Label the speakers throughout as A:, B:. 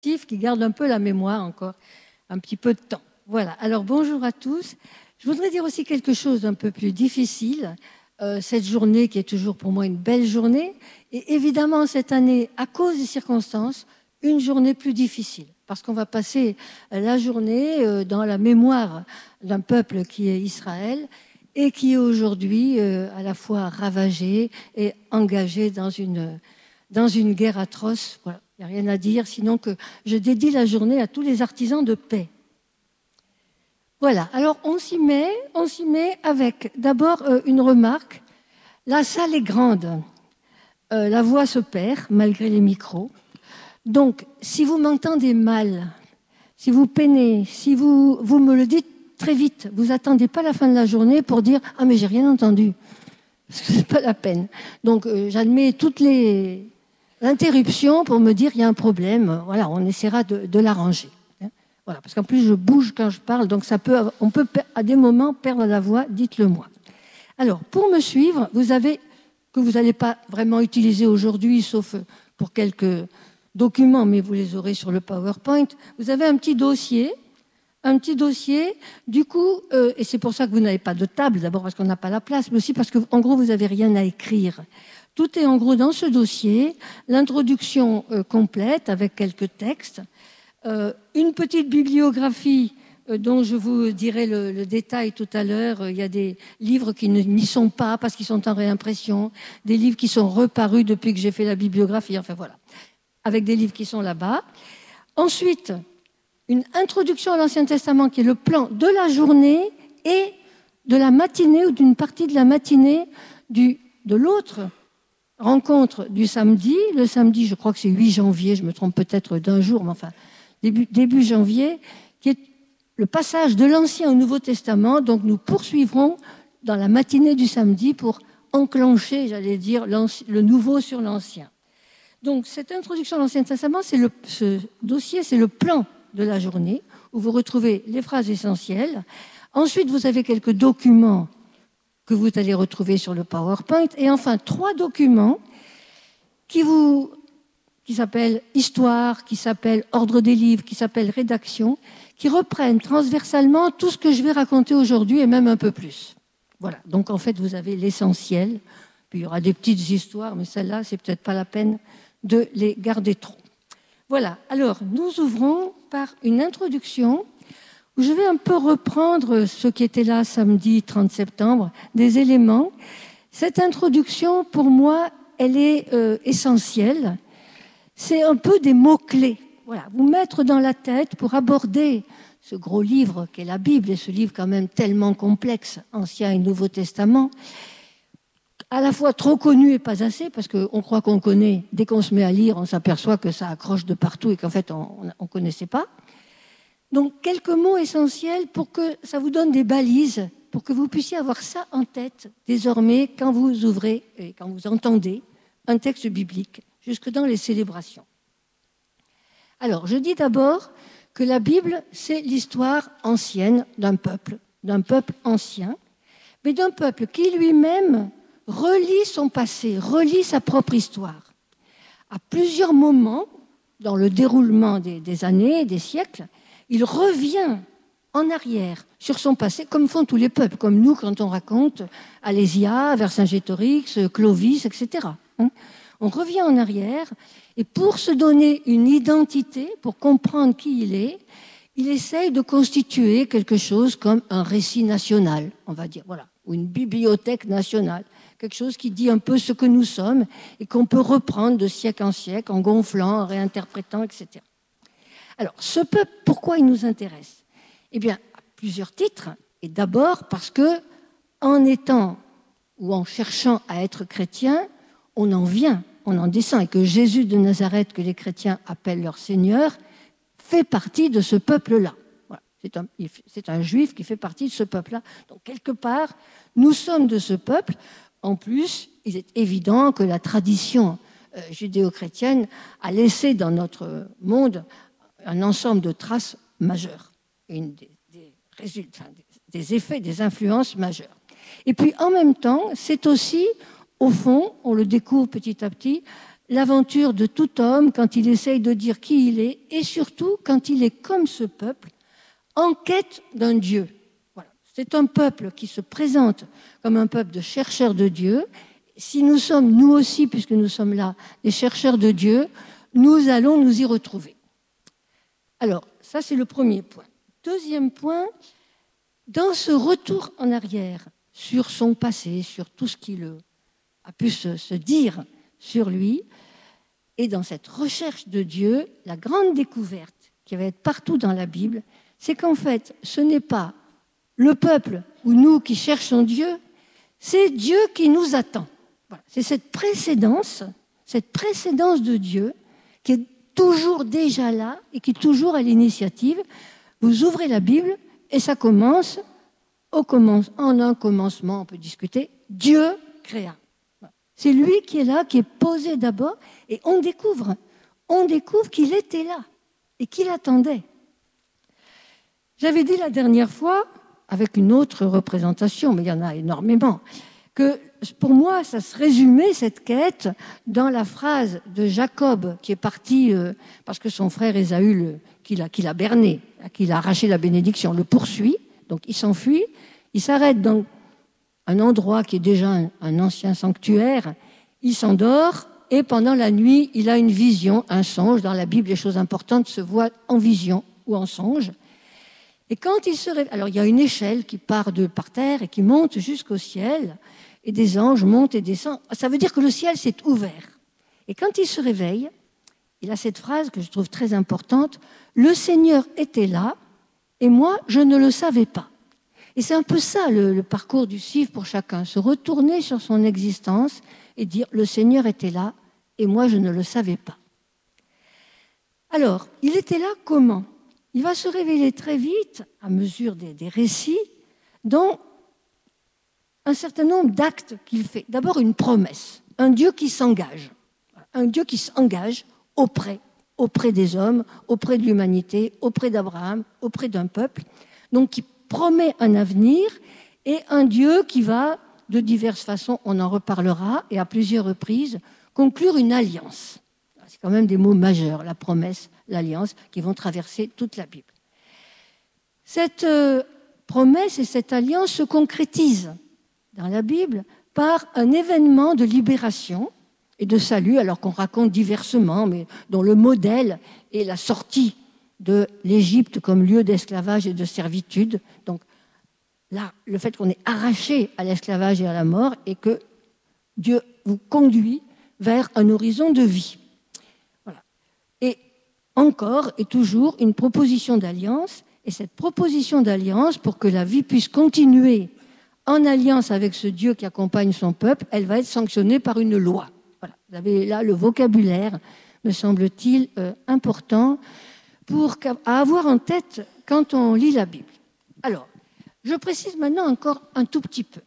A: qui garde un peu la mémoire encore un petit peu de temps. Voilà, alors bonjour à tous. Je voudrais dire aussi quelque chose d'un peu plus difficile. Cette journée qui est toujours pour moi une belle journée, et évidemment cette année, à cause des circonstances, une journée plus difficile. Parce qu'on va passer la journée dans la mémoire d'un peuple qui est Israël et qui est aujourd'hui à la fois ravagé et engagé dans une guerre atroce. Voilà. Il n'y a rien à dire, sinon que je dédie la journée à tous les artisans de paix. Voilà, alors on s'y met avec d'abord une remarque. La salle est grande, la voix se perd malgré les micros. Donc, si vous m'entendez mal, si vous peinez, si vous me le dites très vite, vous n'attendez pas la fin de la journée pour dire « Ah, mais j'ai rien entendu », parce que ce n'est pas la peine. Donc, j'admets toutes les interruptions pour me dire « Il y a un problème », voilà, on essaiera de l'arranger. Voilà, parce qu'en plus, je bouge quand je parle, donc on peut à des moments perdre la voix, dites-le moi. Alors, pour me suivre, vous avez, que vous n'allez pas vraiment utiliser aujourd'hui, sauf pour quelques documents, mais vous les aurez sur le PowerPoint, vous avez un petit dossier, du coup, et c'est pour ça que vous n'avez pas de table, d'abord parce qu'on n'a pas la place, mais aussi parce qu'en gros, vous n'avez rien à écrire. Tout est en gros dans ce dossier, l'introduction complète avec quelques textes, une petite bibliographie dont je vous dirai le détail tout à l'heure. Il y a des livres qui n'y sont pas parce qu'ils sont en réimpression, des livres qui sont reparus depuis que j'ai fait la bibliographie, enfin voilà, avec des livres qui sont là-bas. Ensuite, une introduction à l'Ancien Testament qui est le plan de la journée et de la matinée ou d'une partie de la matinée de l'autre rencontre du samedi. Le samedi, je crois que c'est 8 janvier, je me trompe peut-être d'un jour, mais enfin, début janvier, qui est le passage de l'Ancien au Nouveau Testament. Donc nous poursuivrons dans la matinée du samedi pour enclencher, j'allais dire, le nouveau sur l'Ancien. Donc cette introduction à l'Ancien Testament, ce dossier, c'est le plan de la journée, où vous retrouvez les phrases essentielles. Ensuite, vous avez quelques documents que vous allez retrouver sur le PowerPoint. Et enfin, 3 documents qui s'appellent Histoire, qui s'appellent Ordre des livres, qui s'appellent Rédaction, qui reprennent transversalement tout ce que je vais raconter aujourd'hui et même un peu plus. Voilà, donc en fait, vous avez l'essentiel. Puis il y aura des petites histoires, mais celles-là, c'est peut-être pas la peine de les garder trop. Voilà, alors nous ouvrons par une introduction où je vais un peu reprendre ce qui était là samedi 30 septembre, des éléments. Cette introduction, pour moi, elle est essentielle. C'est un peu des mots-clés. Voilà, vous mettre dans la tête pour aborder ce gros livre qu'est la Bible, et ce livre quand même tellement complexe, Ancien et Nouveau Testament, à la fois trop connu et pas assez, parce qu'on croit qu'on connaît. Dès qu'on se met à lire, on s'aperçoit que ça accroche de partout et qu'en fait, on ne connaissait pas. Donc, quelques mots essentiels pour que ça vous donne des balises, pour que vous puissiez avoir ça en tête désormais quand vous ouvrez et quand vous entendez un texte biblique, jusque dans les célébrations. Alors, je dis d'abord que la Bible, c'est l'histoire ancienne d'un peuple ancien, mais d'un peuple qui lui-même relie son passé, relie sa propre histoire. À plusieurs moments, dans le déroulement des années, des siècles, il revient en arrière sur son passé, comme font tous les peuples, comme nous quand on raconte Alésia, Vercingétorix, Clovis, etc. On revient en arrière, et pour se donner une identité, pour comprendre qui il essaye de constituer quelque chose comme un récit national, on va dire, voilà, ou une bibliothèque nationale, quelque chose qui dit un peu ce que nous sommes et qu'on peut reprendre de siècle en siècle en gonflant, en réinterprétant, etc. Alors, ce peuple, pourquoi il nous intéresse ? Eh bien, à plusieurs titres, et d'abord parce que, en étant ou en cherchant à être chrétien, on en descend, et que Jésus de Nazareth, que les chrétiens appellent leur Seigneur, fait partie de ce peuple-là. Voilà. C'est un juif qui fait partie de ce peuple-là. Donc, quelque part, nous sommes de ce peuple. En plus, il est évident que la tradition judéo-chrétienne a laissé dans notre monde un ensemble de traces majeures, des effets, des influences majeures. Et puis, en même temps, c'est aussi, au fond, on le découvre petit à petit, l'aventure de tout homme quand il essaye de dire qui il est, et surtout quand il est comme ce peuple, en quête d'un Dieu. Voilà. C'est un peuple qui se présente comme un peuple de chercheurs de Dieu. Si nous sommes, nous aussi, puisque nous sommes là, des chercheurs de Dieu, nous allons nous y retrouver. Alors, ça c'est le premier point. Deuxième point, dans ce retour en arrière sur son passé, sur tout ce qu'il a pu se dire sur lui, et dans cette recherche de Dieu, la grande découverte qui va être partout dans la Bible, c'est qu'en fait, ce n'est pas le peuple ou nous qui cherchons Dieu, c'est Dieu qui nous attend. Voilà. C'est cette précédence de Dieu qui est toujours déjà là et qui est toujours à l'initiative. Vous ouvrez la Bible et ça commence en un commencement, on peut discuter, Dieu créa. C'est lui qui est là, qui est posé d'abord, et on découvre qu'il était là et qu'il attendait. J'avais dit la dernière fois, avec une autre représentation, mais il y en a énormément, que pour moi, ça se résumait, cette quête, dans la phrase de Jacob, qui est parti parce que son frère Ésaü, qui l'a berné, qui l'a arraché la bénédiction, le poursuit, donc il s'enfuit, il s'arrête dans un endroit qui est déjà un ancien sanctuaire, il s'endort, et pendant la nuit, il a une vision, un songe. Dans la Bible, les choses importantes se voient en vision ou en songe. Et quand il se réveille, alors il y a une échelle qui part de par terre et qui monte jusqu'au ciel, et des anges montent et descendent. Ça veut dire que le ciel s'est ouvert. Et quand il se réveille, il a cette phrase que je trouve très importante, « Le Seigneur était là, et moi, je ne le savais pas ». Et c'est un peu ça le parcours du CIF pour chacun, se retourner sur son existence et dire « Le Seigneur était là, et moi, je ne le savais pas ». Alors, il était là comment ? Il va se révéler très vite, à mesure des récits, dans un certain nombre d'actes qu'il fait. D'abord, une promesse, un Dieu qui s'engage auprès des hommes, auprès de l'humanité, auprès d'Abraham, auprès d'un peuple, donc qui promet un avenir, et un Dieu qui va, de diverses façons, on en reparlera, et à plusieurs reprises, conclure une alliance. C'est quand même des mots majeurs, la promesse, l'alliance, qui vont traverser toute la Bible. Cette promesse et cette alliance se concrétisent dans la Bible par un événement de libération et de salut, alors qu'on raconte diversement, mais dont le modèle est la sortie de l'Égypte comme lieu d'esclavage et de servitude. Donc là, le fait qu'on est arraché à l'esclavage et à la mort et que Dieu vous conduit vers un horizon de vie. Voilà. Et encore et toujours une proposition d'alliance, et cette proposition d'alliance, pour que la vie puisse continuer en alliance avec ce Dieu qui accompagne son peuple, elle va être sanctionnée par une loi. Voilà. Vous avez là le vocabulaire, me semble-t-il, important à avoir en tête quand on lit la Bible. Alors, je précise maintenant encore un tout petit peu.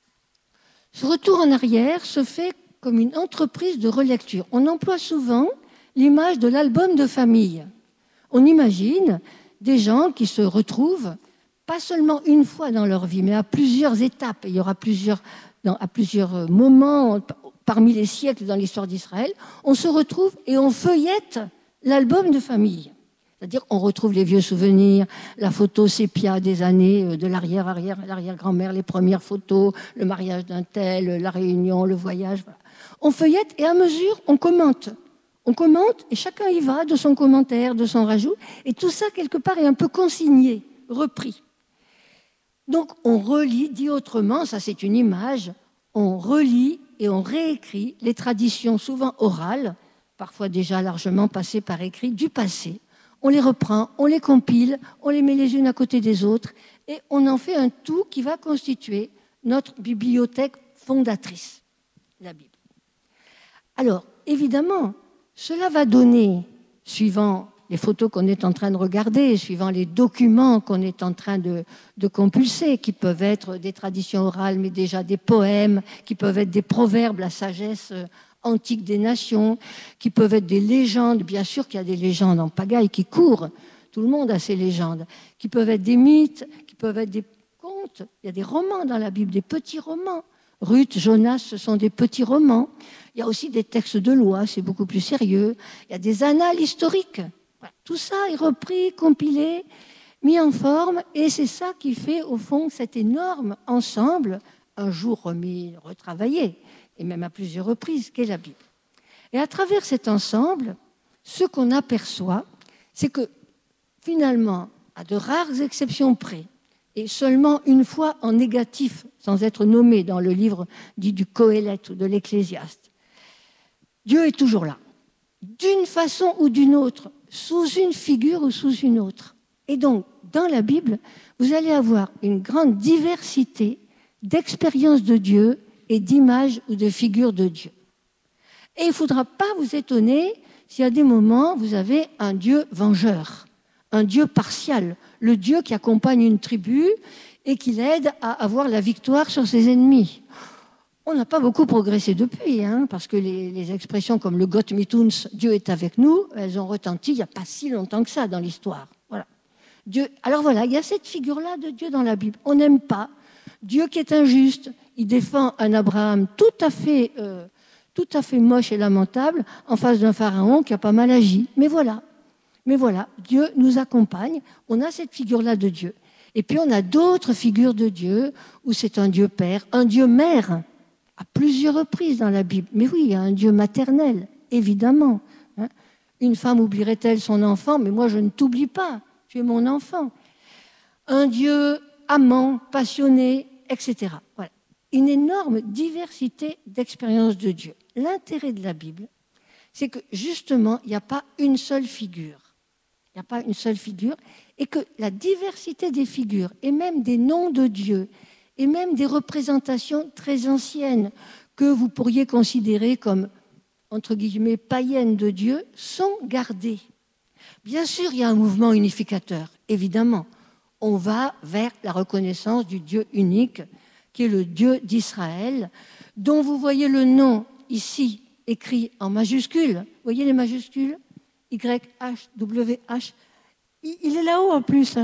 A: Ce retour en arrière se fait comme une entreprise de relecture. On emploie souvent l'image de l'album de famille. On imagine des gens qui se retrouvent, pas seulement une fois dans leur vie, mais à plusieurs étapes. Il y aura à plusieurs moments, parmi les siècles dans l'histoire d'Israël, on se retrouve et on feuillette l'album de famille. C'est-à-dire qu'on retrouve les vieux souvenirs, la photo sépia des années de l'arrière-grand-mère, les premières photos, le mariage d'un tel, la réunion, le voyage. Voilà. On feuillette et à mesure, on commente. On commente et chacun y va de son commentaire, de son rajout. Et tout ça, quelque part, est un peu consigné, repris. Donc, on relit, dit autrement, ça c'est une image, on relit et on réécrit les traditions souvent orales, parfois déjà largement passées par écrit, du passé. On les reprend, on les compile, on les met les unes à côté des autres et on en fait un tout qui va constituer notre bibliothèque fondatrice, la Bible. Alors, évidemment, cela va donner, suivant les photos qu'on est en train de regarder, suivant les documents qu'on est en train de compulser, qui peuvent être des traditions orales, mais déjà des poèmes, qui peuvent être des proverbes, la sagesse antique des nations, qui peuvent être des légendes, bien sûr qu'il y a des légendes en pagaille qui courent, tout le monde a ses légendes, qui peuvent être des mythes, qui peuvent être des contes, il y a des romans dans la Bible, des petits romans. Ruth, Jonas, ce sont des petits romans. Il y a aussi des textes de loi, c'est beaucoup plus sérieux. Il y a des annales historiques. Voilà. Tout ça est repris, compilé, mis en forme, et c'est ça qui fait, au fond, cet énorme ensemble, un jour remis, retravaillé, et même à plusieurs reprises, qu'est la Bible. Et à travers cet ensemble, ce qu'on aperçoit, c'est que finalement, à de rares exceptions près, et seulement une fois en négatif, sans être nommé dans le livre dit du Qoéleth ou de l'Ecclésiaste, Dieu est toujours là, d'une façon ou d'une autre, sous une figure ou sous une autre. Et donc, dans la Bible, vous allez avoir une grande diversité d'expériences de Dieu et d'images ou de figures de Dieu. Et il ne faudra pas vous étonner si à des moments, vous avez un Dieu vengeur, un Dieu partial, le Dieu qui accompagne une tribu et qui l'aide à avoir la victoire sur ses ennemis. On n'a pas beaucoup progressé depuis, parce que les expressions comme le Gott mit uns, Dieu est avec nous, elles ont retenti il n'y a pas si longtemps que ça dans l'histoire. Voilà. Dieu. Alors voilà, il y a cette figure-là de Dieu dans la Bible. On n'aime pas. Dieu qui est injuste, il défend un Abraham tout à fait moche et lamentable en face d'un pharaon qui a pas mal agi. Mais voilà, Dieu nous accompagne. On a cette figure-là de Dieu. Et puis on a d'autres figures de Dieu où c'est un Dieu père, un Dieu mère, à plusieurs reprises dans la Bible. Mais oui, il y a un Dieu maternel, évidemment. Une femme oublierait-elle son enfant? Mais moi, je ne t'oublie pas. Tu es mon enfant. Un Dieu amant, passionné, etc. Voilà. Une énorme diversité d'expériences de Dieu. L'intérêt de la Bible, c'est que justement, il n'y a pas une seule figure. Il n'y a pas une seule figure. Et que la diversité des figures, et même des noms de Dieu, et même des représentations très anciennes que vous pourriez considérer comme, entre guillemets, païennes de Dieu, sont gardées. Bien sûr, il y a un mouvement unificateur, évidemment. On va vers la reconnaissance du Dieu unique, qui est le Dieu d'Israël, dont vous voyez le nom ici écrit en majuscules. Vous voyez les majuscules? Y-H, W-H. Il est là-haut en plus.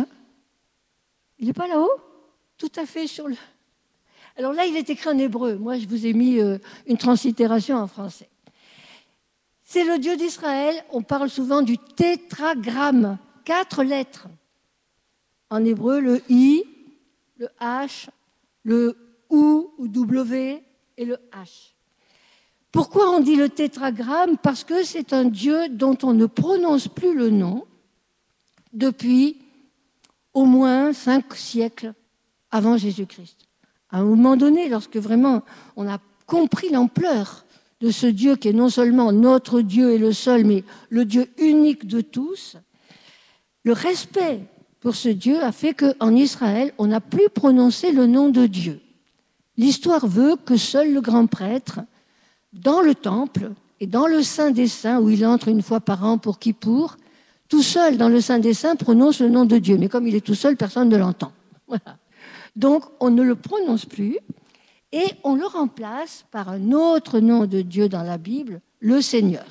A: Il n'est pas là-haut? Tout à fait sur le... Alors là, il est écrit en hébreu. Moi, je vous ai mis une translittération en français. C'est le Dieu d'Israël. On parle souvent du tétragramme. 4 lettres. En hébreu, le I, le H, le ou W et le H. Pourquoi on dit le tétragramme? Parce que c'est un Dieu dont on ne prononce plus le nom depuis au moins 5 siècles avant Jésus-Christ. À un moment donné, lorsque vraiment on a compris l'ampleur de ce Dieu qui est non seulement notre Dieu et le seul, mais le Dieu unique de tous, le respect pour ce Dieu a fait qu'en Israël, on n'a plus prononcé le nom de Dieu. L'histoire veut que seul le grand prêtre, dans le temple et dans le Saint des Saints, où il entre une fois par an pour Kippour, tout seul dans le Saint des Saints prononce le nom de Dieu. Mais comme il est tout seul, personne ne l'entend. Voilà. Donc, on ne le prononce plus et on le remplace par un autre nom de Dieu dans la Bible, le Seigneur.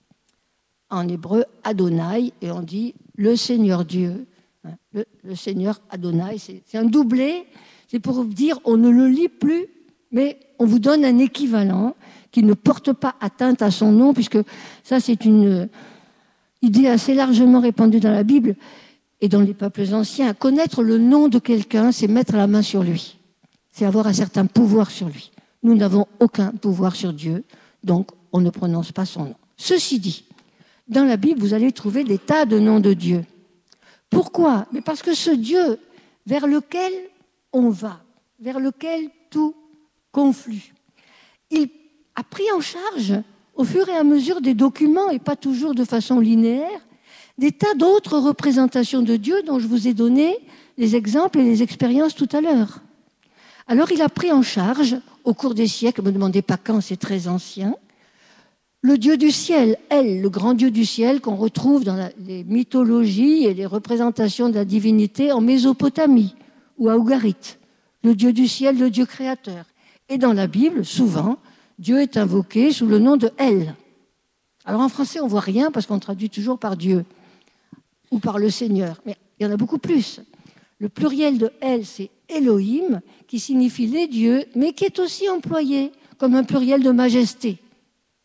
A: En hébreu, Adonai, et on dit le Seigneur Dieu. Le Seigneur Adonai, c'est un doublé. C'est pour vous dire, on ne le lit plus, mais on vous donne un équivalent qui ne porte pas atteinte à son nom, puisque ça, c'est une idée assez largement répandue dans la Bible et dans les peuples anciens. Connaître le nom de quelqu'un, c'est mettre la main sur lui. C'est avoir un certain pouvoir sur lui. Nous n'avons aucun pouvoir sur Dieu, donc on ne prononce pas son nom. Ceci dit, dans la Bible, vous allez trouver des tas de noms de Dieu. Pourquoi? Mais parce que ce Dieu vers lequel on va, vers lequel tout conflue, il a pris en charge, au fur et à mesure des documents, et pas toujours de façon linéaire, des tas d'autres représentations de Dieu dont je vous ai donné les exemples et les expériences tout à l'heure. Alors il a pris en charge, au cours des siècles, ne me demandez pas quand, c'est très ancien, le Dieu du ciel, El, le grand Dieu du ciel qu'on retrouve dans les mythologies et les représentations de la divinité en Mésopotamie ou à Ougarit. Le Dieu du ciel, le Dieu créateur. Et dans la Bible, souvent, Dieu est invoqué sous le nom de El. Alors en français, on ne voit rien parce qu'on traduit toujours par Dieu ou par le Seigneur. Mais il y en a beaucoup plus. Le pluriel de El, c'est Elohim, qui signifie les dieux, mais qui est aussi employé comme un pluriel de majesté.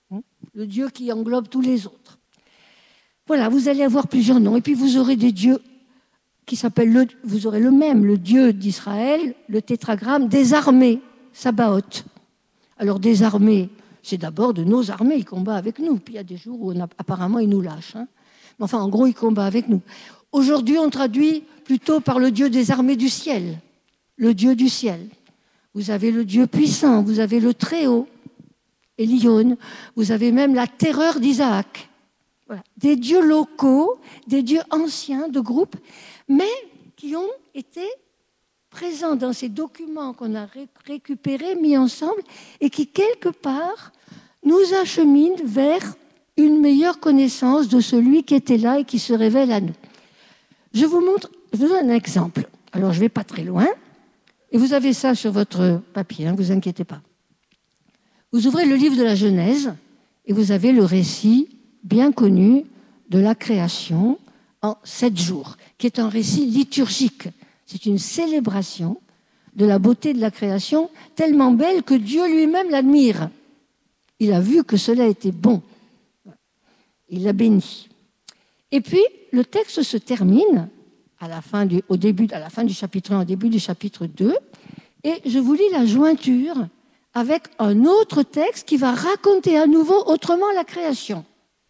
A: le Dieu qui englobe tous les autres. Voilà, vous allez avoir plusieurs noms. Et puis vous aurez des dieux qui s'appellent, vous aurez le même, le Dieu d'Israël, le tétragramme des armées, Sabaoth. Alors des armées, c'est d'abord de nos armées, il combat avec nous. Puis il y a des jours où apparemment il nous lâche. Hein. Mais enfin, en gros, il combat avec nous. Aujourd'hui, on traduit plutôt par le Dieu des armées du ciel, le Dieu du ciel. Vous avez le Dieu puissant, vous avez le Très-Haut, Elion, vous avez même la terreur d'Isaac. Voilà. Des dieux locaux, des dieux anciens de groupe, mais qui ont été présents dans ces documents qu'on a récupérés, mis ensemble, et qui, quelque part, nous acheminent vers une meilleure connaissance de celui qui était là et qui se révèle à nous. Je vous donne un exemple. Alors, je ne vais pas très loin, et vous avez ça sur votre papier, ne vous inquiétez pas. Vous ouvrez le livre de la Genèse, et vous avez le récit bien connu de la création en 7 jours, qui est un récit liturgique. C'est une célébration de la beauté de la création, tellement belle que Dieu lui-même l'admire. Il a vu que cela était bon. Il l'a béni. Et puis, le texte se termine à la fin du chapitre 1, au début du chapitre 2, et je vous lis la jointure avec un autre texte qui va raconter à nouveau autrement la création.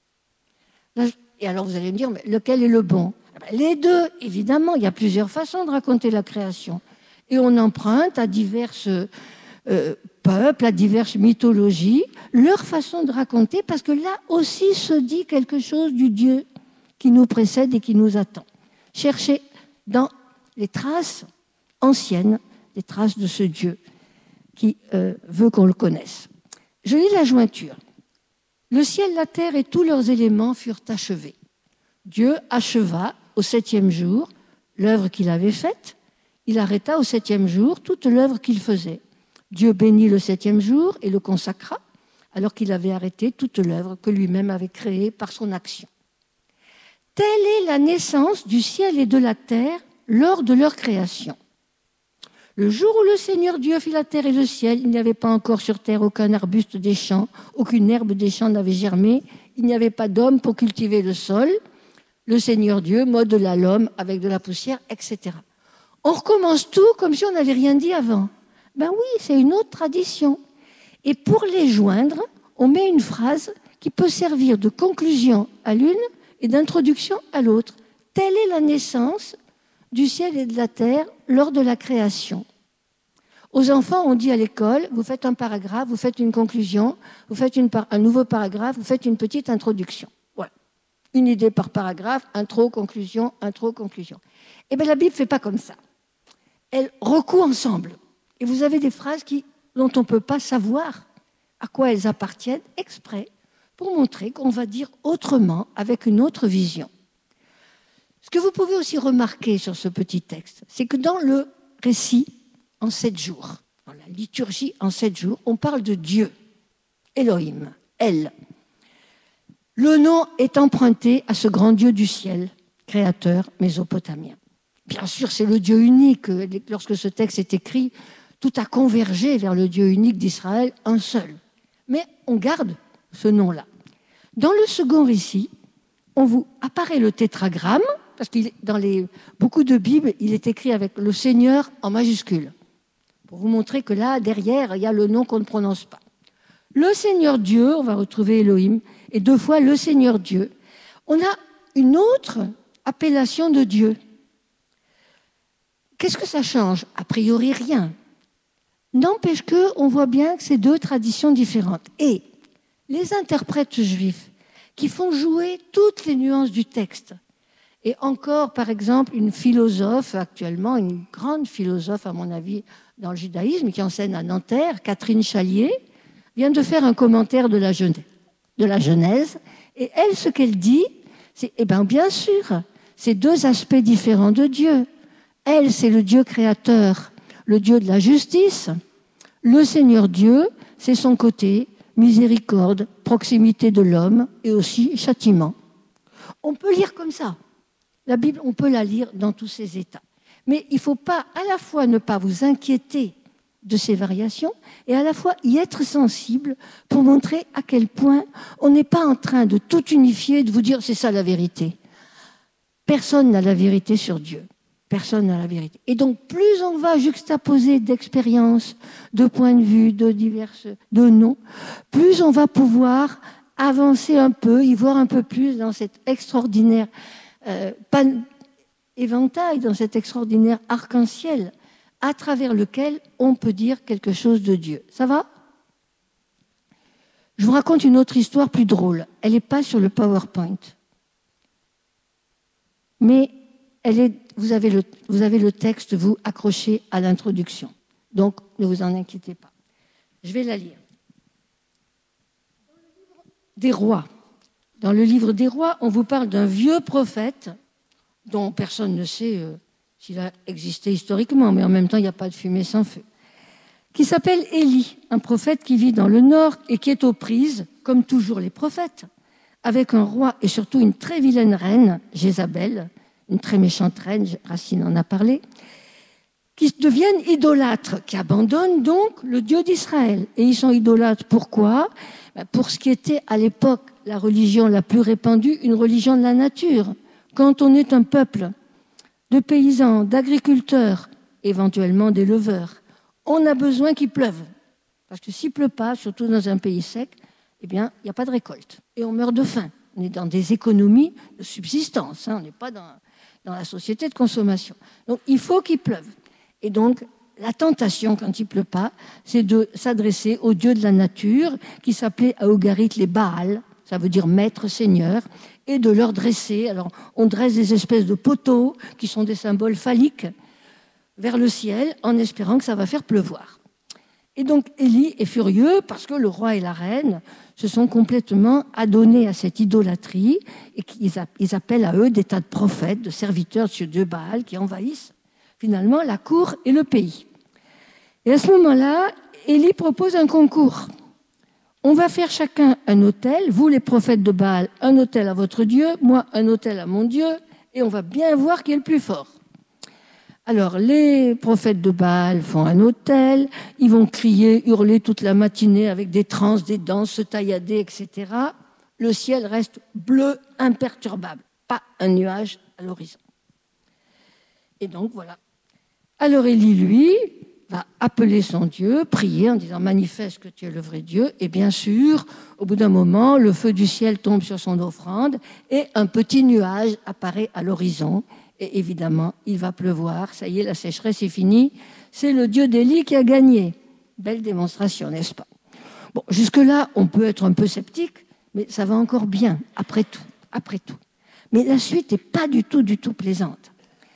A: Et alors vous allez me dire, mais lequel est le bon? Les deux, évidemment, il y a plusieurs façons de raconter la création. Et on emprunte à divers peuples, à diverses mythologies, leur façon de raconter, parce que là aussi se dit quelque chose du Dieu qui nous précède et qui nous attend. Cherchez dans les traces anciennes, les traces de ce Dieu qui veut qu'on le connaisse. Je lis la jointure. Le ciel, la terre et tous leurs éléments furent achevés. Dieu acheva au 7e jour l'œuvre qu'il avait faite. Il arrêta au 7e jour toute l'œuvre qu'il faisait. Dieu bénit le 7e jour et le consacra, alors qu'il avait arrêté toute l'œuvre que lui-même avait créée par son action. Telle est la naissance du ciel et de la terre lors de leur création. Le jour où le Seigneur Dieu fit la terre et le ciel, il n'y avait pas encore sur terre aucun arbuste des champs, aucune herbe des champs n'avait germé, il n'y avait pas d'homme pour cultiver le sol. Le Seigneur Dieu modela l'homme avec de la poussière, etc. On recommence tout comme si on n'avait rien dit avant. Ben oui, c'est une autre tradition. Et pour les joindre, on met une phrase qui peut servir de conclusion à l'une et d'introduction à l'autre. Telle est la naissance du ciel et de la terre lors de la création. Aux enfants, on dit à l'école, vous faites un paragraphe, vous faites une conclusion, vous faites un nouveau paragraphe, vous faites une petite introduction. Voilà. Une idée par paragraphe, intro, conclusion, intro, conclusion. Eh bien, la Bible ne fait pas comme ça. Elle recoue ensemble. Et vous avez des phrases dont on ne peut pas savoir à quoi elles appartiennent exprès pour montrer qu'on va dire autrement, avec une autre vision. Ce que vous pouvez aussi remarquer sur ce petit texte, c'est que dans le récit en 7 jours, dans la liturgie en 7 jours, on parle de Dieu, Elohim, El. Le nom est emprunté à ce grand Dieu du ciel, créateur mésopotamien. Bien sûr, c'est le Dieu unique. Lorsque ce texte est écrit, tout a convergé vers le Dieu unique d'Israël, un seul. Mais on garde ce nom-là. Dans le second récit, on vous apparaît le tétragramme, parce que dans beaucoup de Bibles, il est écrit avec le Seigneur en majuscule, pour vous montrer que là, derrière, il y a le nom qu'on ne prononce pas. Le Seigneur Dieu, on va retrouver Elohim, et 2 fois le Seigneur Dieu. On a une autre appellation de Dieu. Qu'est-ce que ça change? A priori, rien. N'empêche qu'on voit bien que c'est 2 traditions différentes. Et les interprètes juifs qui font jouer toutes les nuances du texte, et encore, par exemple, une philosophe actuellement, une grande philosophe, à mon avis, dans le judaïsme, qui enseigne à Nanterre, Catherine Chalier, vient de faire un commentaire de la Genèse. Et elle, ce qu'elle dit, c'est, bien sûr, c'est 2 aspects différents de Dieu. Elle, c'est le Dieu créateur, le Dieu de la justice. Le Seigneur Dieu, c'est son côté miséricorde, proximité de l'homme et aussi châtiment. On peut lire comme ça. La Bible, on peut la lire dans tous ses états. Mais il ne faut pas à la fois ne pas vous inquiéter de ces variations et à la fois y être sensible pour montrer à quel point on n'est pas en train de tout unifier, de vous dire c'est ça la vérité. Personne n'a la vérité sur Dieu. Personne n'a la vérité. Et donc, plus on va juxtaposer d'expériences, de points de vue, de noms, plus on va pouvoir avancer un peu, y voir un peu plus dans cet extraordinaire éventail, dans cet extraordinaire arc-en-ciel, à travers lequel on peut dire quelque chose de Dieu. Ça va ? Je vous raconte une autre histoire plus drôle. Elle n'est pas sur le PowerPoint. Mais vous avez le texte, vous, accroché à l'introduction. Donc, ne vous en inquiétez pas. Je vais la lire. Des rois. Dans le livre des rois, on vous parle d'un vieux prophète dont personne ne sait s'il a existé historiquement, mais en même temps, il n'y a pas de fumée sans feu, qui s'appelle Élie, un prophète qui vit dans le nord et qui est aux prises, comme toujours les prophètes, avec un roi et surtout une très vilaine reine, Jézabel, une très méchante reine, Racine en a parlé, qui deviennent idolâtres, qui abandonnent donc le Dieu d'Israël. Et ils sont idolâtres, pourquoi ? Pour ce qui était à l'époque la religion la plus répandue, une religion de la nature. Quand on est un peuple de paysans, d'agriculteurs, éventuellement d'éleveurs, on a besoin qu'il pleuve. Parce que s'il ne pleut pas, surtout dans un pays sec, eh bien, il n'y a pas de récolte. Et on meurt de faim. On est dans des économies de subsistance. On n'est pas dans la société de consommation. Donc, il faut qu'il pleuve. Et donc, la tentation, quand il ne pleut pas, c'est de s'adresser aux dieux de la nature, qui s'appelaient à Ougarit les Baals, ça veut dire maître, seigneur, et de leur dresser. Alors, on dresse des espèces de poteaux, qui sont des symboles phalliques, vers le ciel, en espérant que ça va faire pleuvoir. Et donc, Élie est furieux parce que le roi et la reine se sont complètement adonnés à cette idolâtrie et qu'ils appellent à eux des tas de prophètes, de serviteurs de ce dieu Baal qui envahissent finalement la cour et le pays. Et à ce moment-là, Élie propose un concours. On va faire chacun un autel, vous les prophètes de Baal, un autel à votre Dieu, moi un autel à mon Dieu, et on va bien voir qui est le plus fort. Alors, les prophètes de Baal font un autel, ils vont crier, hurler toute la matinée avec des transes, des danses, se taillader, etc. Le ciel reste bleu, imperturbable, pas un nuage à l'horizon. Et donc, voilà. Alors, Élie, lui, va appeler son Dieu, prier en disant « Manifeste que tu es le vrai Dieu ». Et bien sûr, au bout d'un moment, le feu du ciel tombe sur son offrande et un petit nuage apparaît à l'horizon. Et évidemment, il va pleuvoir. Ça y est, la sécheresse est finie. C'est le Dieu d'Élie qui a gagné. Belle démonstration, n'est-ce pas ? Bon, jusque-là, on peut être un peu sceptique, mais ça va encore bien, après tout. Mais la suite n'est pas du tout plaisante.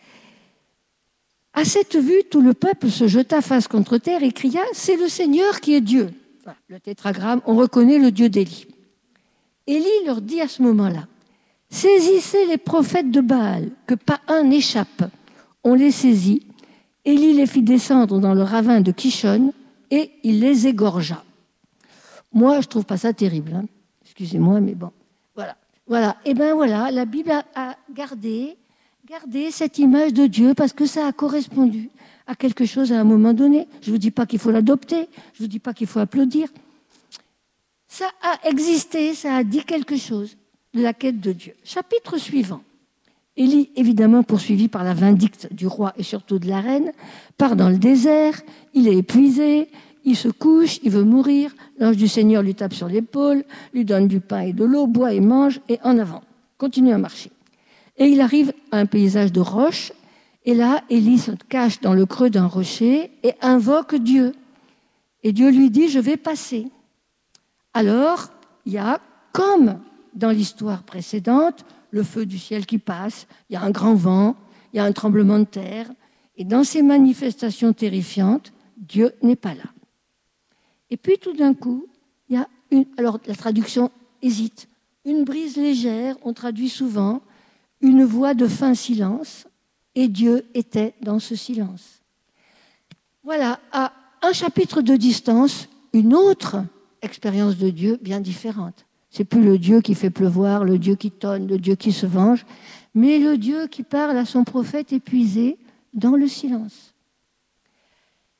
A: À cette vue, tout le peuple se jeta face contre terre et cria « C'est le Seigneur qui est Dieu ». Voilà, le tétragramme, on reconnaît le Dieu d'Élie. Élie leur dit à ce moment-là « Saisissez les prophètes de Baal, que pas un n'échappe. » On les saisit. Élie les fit descendre dans le ravin de Kishon et il les égorgea. Moi, je ne trouve pas ça terrible. Hein. Excusez-moi, mais bon. Voilà. Et bien voilà, la Bible a gardé cette image de Dieu parce que ça a correspondu à quelque chose à un moment donné. Je ne vous dis pas qu'il faut l'adopter, je ne vous dis pas qu'il faut applaudir. Ça a existé, ça a dit quelque chose de la quête de Dieu. Chapitre suivant. Élie, évidemment poursuivi par la vindicte du roi et surtout de la reine, part dans le désert, il est épuisé, il se couche, il veut mourir, l'ange du Seigneur lui tape sur l'épaule, lui donne du pain et de l'eau, boit et mange, et en avant, continue à marcher. Et il arrive à un paysage de roches, et là, Élie se cache dans le creux d'un rocher et invoque Dieu. Et Dieu lui dit, je vais passer. Alors, il y a, comme dans l'histoire précédente, le feu du ciel qui passe, il y a un grand vent, il y a un tremblement de terre, et dans ces manifestations terrifiantes, Dieu n'est pas là. Et puis tout d'un coup, il y a alors la traduction hésite, une brise légère, on traduit souvent, une voix de fin silence, et Dieu était dans ce silence. Voilà, à un chapitre de distance, une autre expérience de Dieu bien différente. C'est plus le Dieu qui fait pleuvoir, le Dieu qui tonne, le Dieu qui se venge, mais le Dieu qui parle à son prophète épuisé dans le silence.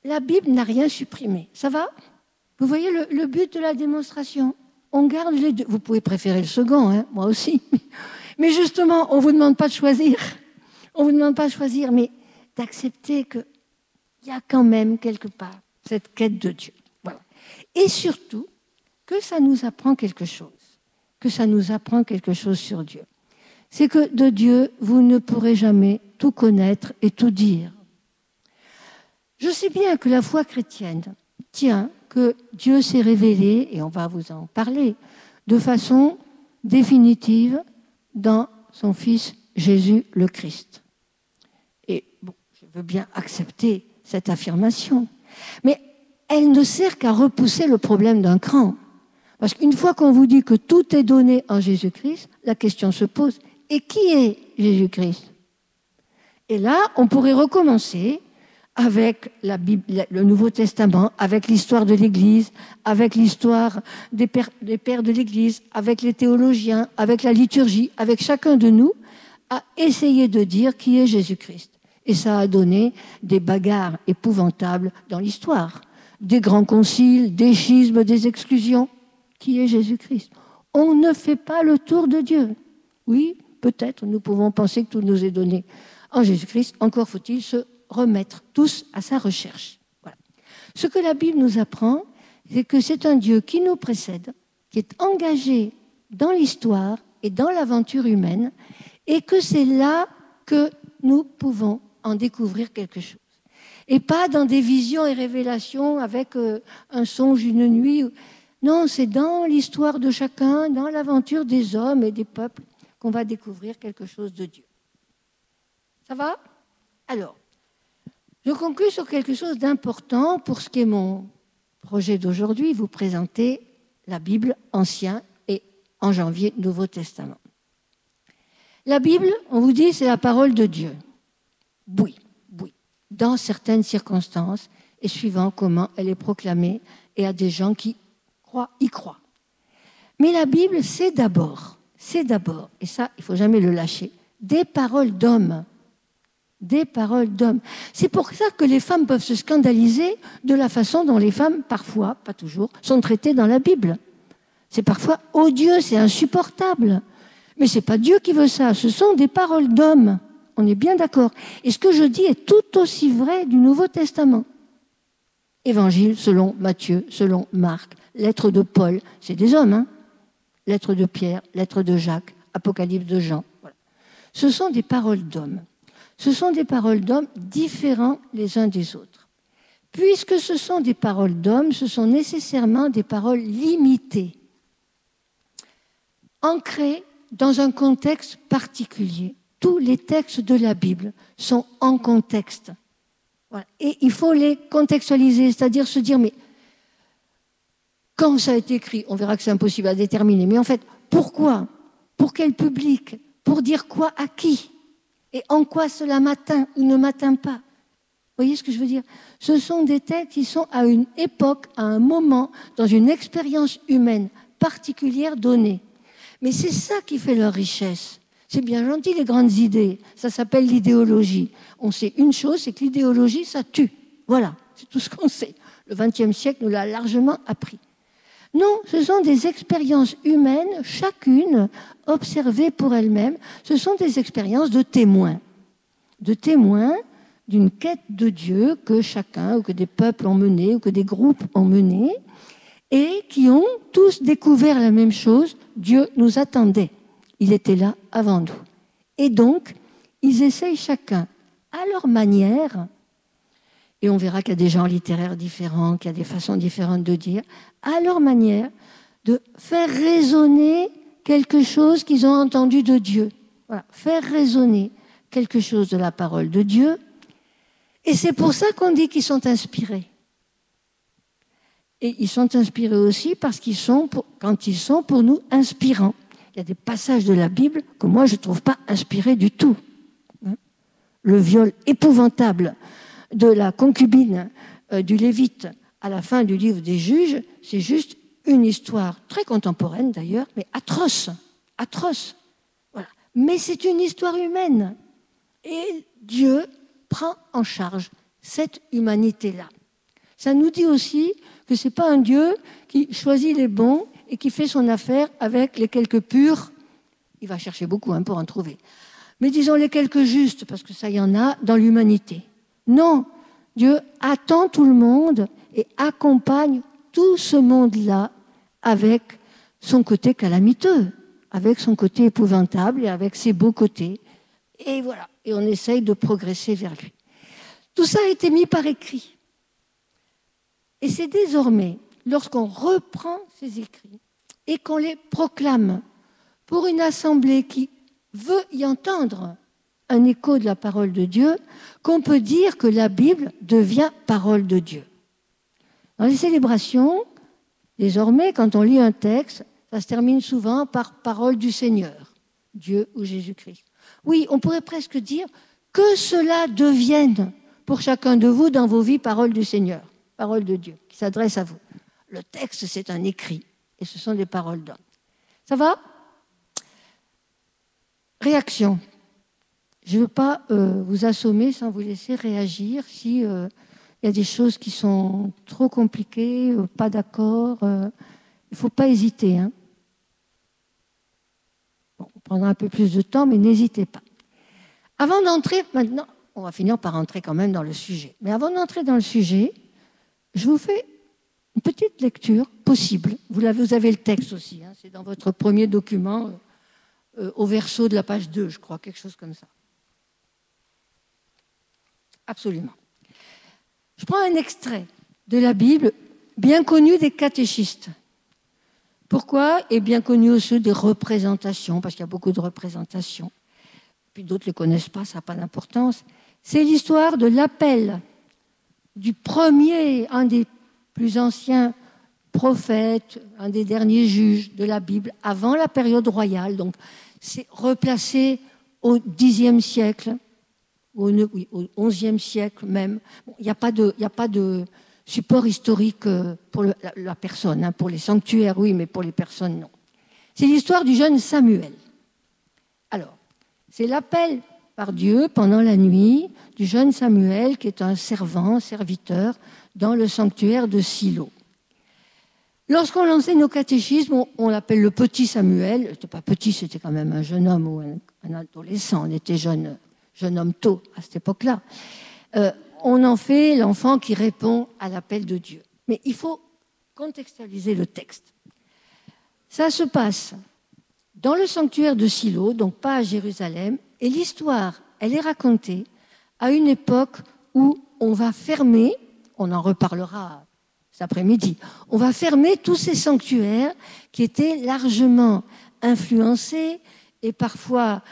A: la Bible n'a rien supprimé. Ça va? Vous voyez le but de la démonstration? On garde les deux. Vous pouvez préférer le second, hein, moi aussi. Mais justement, on ne vous demande pas de choisir. On ne vous demande pas de choisir, mais d'accepter qu'il y a quand même quelque part cette quête de Dieu. Voilà. Et surtout, que ça nous apprend quelque chose. Que ça nous apprend quelque chose sur Dieu. C'est que de Dieu, vous ne pourrez jamais tout connaître et tout dire. Je sais bien que la foi chrétienne tient que Dieu s'est révélé, et on va vous en parler, de façon définitive dans son Fils Jésus le Christ. Et bon, je veux bien accepter cette affirmation, mais elle ne sert qu'à repousser le problème d'un cran. Parce qu'une fois qu'on vous dit que tout est donné en Jésus-Christ, la question se pose, et qui est Jésus-Christ? Et là, on pourrait recommencer avec la Bible, le Nouveau Testament, avec l'histoire de l'Église, avec l'histoire des pères de l'Église, avec les théologiens, avec la liturgie, avec chacun de nous, à essayer de dire qui est Jésus-Christ. Et ça a donné des bagarres épouvantables dans l'histoire, des grands conciles, des schismes, des exclusions. Qui est Jésus-Christ? On ne fait pas le tour de Dieu. Oui, peut-être, nous pouvons penser que tout nous est donné en Jésus-Christ, encore faut-il se remettre tous à sa recherche. Voilà. Ce que la Bible nous apprend, c'est que c'est un Dieu qui nous précède, qui est engagé dans l'histoire et dans l'aventure humaine, et que c'est là que nous pouvons en découvrir quelque chose. Et pas dans des visions et révélations avec un songe, une nuit. Non, c'est dans l'histoire de chacun, dans l'aventure des hommes et des peuples, qu'on va découvrir quelque chose de Dieu. Ça va? Alors, je conclue sur quelque chose d'important pour ce qui est mon projet d'aujourd'hui, vous présenter la Bible Ancien et en janvier Nouveau Testament. La Bible, on vous dit, c'est la parole de Dieu. Oui, dans certaines circonstances et suivant comment elle est proclamée et à des gens qui y croient. Mais la Bible, c'est d'abord, et ça, il ne faut jamais le lâcher, des paroles d'hommes. Des paroles d'hommes. C'est pour ça que les femmes peuvent se scandaliser de la façon dont les femmes, parfois, pas toujours, sont traitées dans la Bible. C'est parfois odieux, c'est insupportable. Mais ce n'est pas Dieu qui veut ça, ce sont des paroles d'hommes. On est bien d'accord. Et ce que je dis est tout aussi vrai du Nouveau Testament. Évangile selon Matthieu, selon Marc, lettre de Paul, c'est des hommes, hein. Lettre de Pierre, lettre de Jacques, Apocalypse de Jean. Voilà. Ce sont des paroles d'hommes. Ce sont des paroles d'hommes différents les uns des autres. Puisque ce sont des paroles d'hommes, ce sont nécessairement des paroles limitées, ancrées dans un contexte particulier. Tous les textes de la Bible sont en contexte. Voilà. Et il faut les contextualiser, c'est-à-dire se dire, mais quand ça a été écrit, on verra que c'est impossible à déterminer, mais en fait, pourquoi? Pour quel public? Pour dire quoi à qui? Et en quoi cela m'atteint ou ne m'atteint pas? Vous voyez ce que je veux dire? Ce sont des textes qui sont à une époque, à un moment, dans une expérience humaine particulière donnée. Mais c'est ça qui fait leur richesse. C'est bien gentil, les grandes idées. Ça s'appelle l'idéologie. On sait une chose, c'est que l'idéologie, ça tue. Voilà, c'est tout ce qu'on sait. Le XXe siècle nous l'a largement appris. Non, ce sont des expériences humaines, chacune observée pour elle-même. Ce sont des expériences de témoins d'une quête de Dieu que chacun, ou que des peuples ont menée, ou que des groupes ont menée, et qui ont tous découvert la même chose. Dieu nous attendait. Il était là avant nous. Et donc, ils essayent chacun, à leur manière, et on verra qu'il y a des genres littéraires différents, qu'il y a des façons différentes de dire, à leur manière, de faire résonner quelque chose qu'ils ont entendu de Dieu. Voilà, faire résonner quelque chose de la parole de Dieu. Et c'est pour ça qu'on dit qu'ils sont inspirés. Et ils sont inspirés aussi parce quand ils sont pour nous inspirants. Il y a des passages de la Bible que moi je ne trouve pas inspirés du tout. Le viol épouvantable de la concubine du Lévite à la fin du livre des Juges, c'est juste une histoire très contemporaine d'ailleurs, mais atroce. Voilà. Mais c'est une histoire humaine. Et Dieu prend en charge cette humanité-là. Ça nous dit aussi que ce n'est pas un Dieu qui choisit les bons et qui fait son affaire avec les quelques purs. Il va chercher beaucoup pour en trouver. Mais disons les quelques justes, parce que ça y en a dans l'humanité. Non, Dieu attend tout le monde et accompagne tout ce monde-là avec son côté calamiteux, avec son côté épouvantable et avec ses beaux côtés. Et voilà, et on essaye de progresser vers lui. Tout ça a été mis par écrit. Et c'est désormais, lorsqu'on reprend ces écrits et qu'on les proclame pour une assemblée qui veut y entendre un écho de la parole de Dieu, qu'on peut dire que la Bible devient parole de Dieu. Dans les célébrations, désormais, quand on lit un texte, ça se termine souvent par parole du Seigneur, Dieu ou Jésus-Christ. Oui, on pourrait presque dire que cela devienne pour chacun de vous dans vos vies parole du Seigneur, parole de Dieu, qui s'adresse à vous. Le texte, c'est un écrit, et ce sont des paroles d'homme. Ça va ? Réaction. Je ne veux pas vous assommer sans vous laisser réagir si il y a des choses qui sont trop compliquées, pas d'accord. Il ne faut pas hésiter. Bon, on prendra un peu plus de temps, mais n'hésitez pas. Avant d'entrer maintenant, on va finir par entrer quand même dans le sujet. Mais avant d'entrer dans le sujet, je vous fais une petite lecture possible. Vous avez le texte aussi, c'est dans votre premier document, au verso de la page 2, je crois, quelque chose comme ça. Absolument. Je prends un extrait de la Bible, bien connu des catéchistes. Pourquoi ? Et bien connu aussi des représentations, parce qu'il y a beaucoup de représentations. Puis d'autres ne le connaissent pas, ça n'a pas d'importance. C'est l'histoire de l'appel du premier, un des plus anciens prophètes, un des derniers juges de la Bible, avant la période royale. Donc, c'est replacé au Xe siècle, au XIe siècle même. Bon, il n'y a pas de support historique pour la personne. Pour les sanctuaires, oui, mais pour les personnes, non. C'est l'histoire du jeune Samuel. Alors, c'est l'appel par Dieu pendant la nuit du jeune Samuel, qui est un serviteur, dans le sanctuaire de Silo. Lorsqu'on l'enseigne au catéchisme, on l'appelle le petit Samuel. Il n'était pas petit, c'était quand même un jeune homme ou un adolescent. On était jeune homme tôt à cette époque-là. On en fait l'enfant qui répond à l'appel de Dieu. Mais il faut contextualiser le texte. Ça se passe dans le sanctuaire de Silo, donc pas à Jérusalem, et l'histoire, elle est racontée à une époque où on va fermer, on en reparlera cet après-midi, on va fermer tous ces sanctuaires qui étaient largement influencés et parfois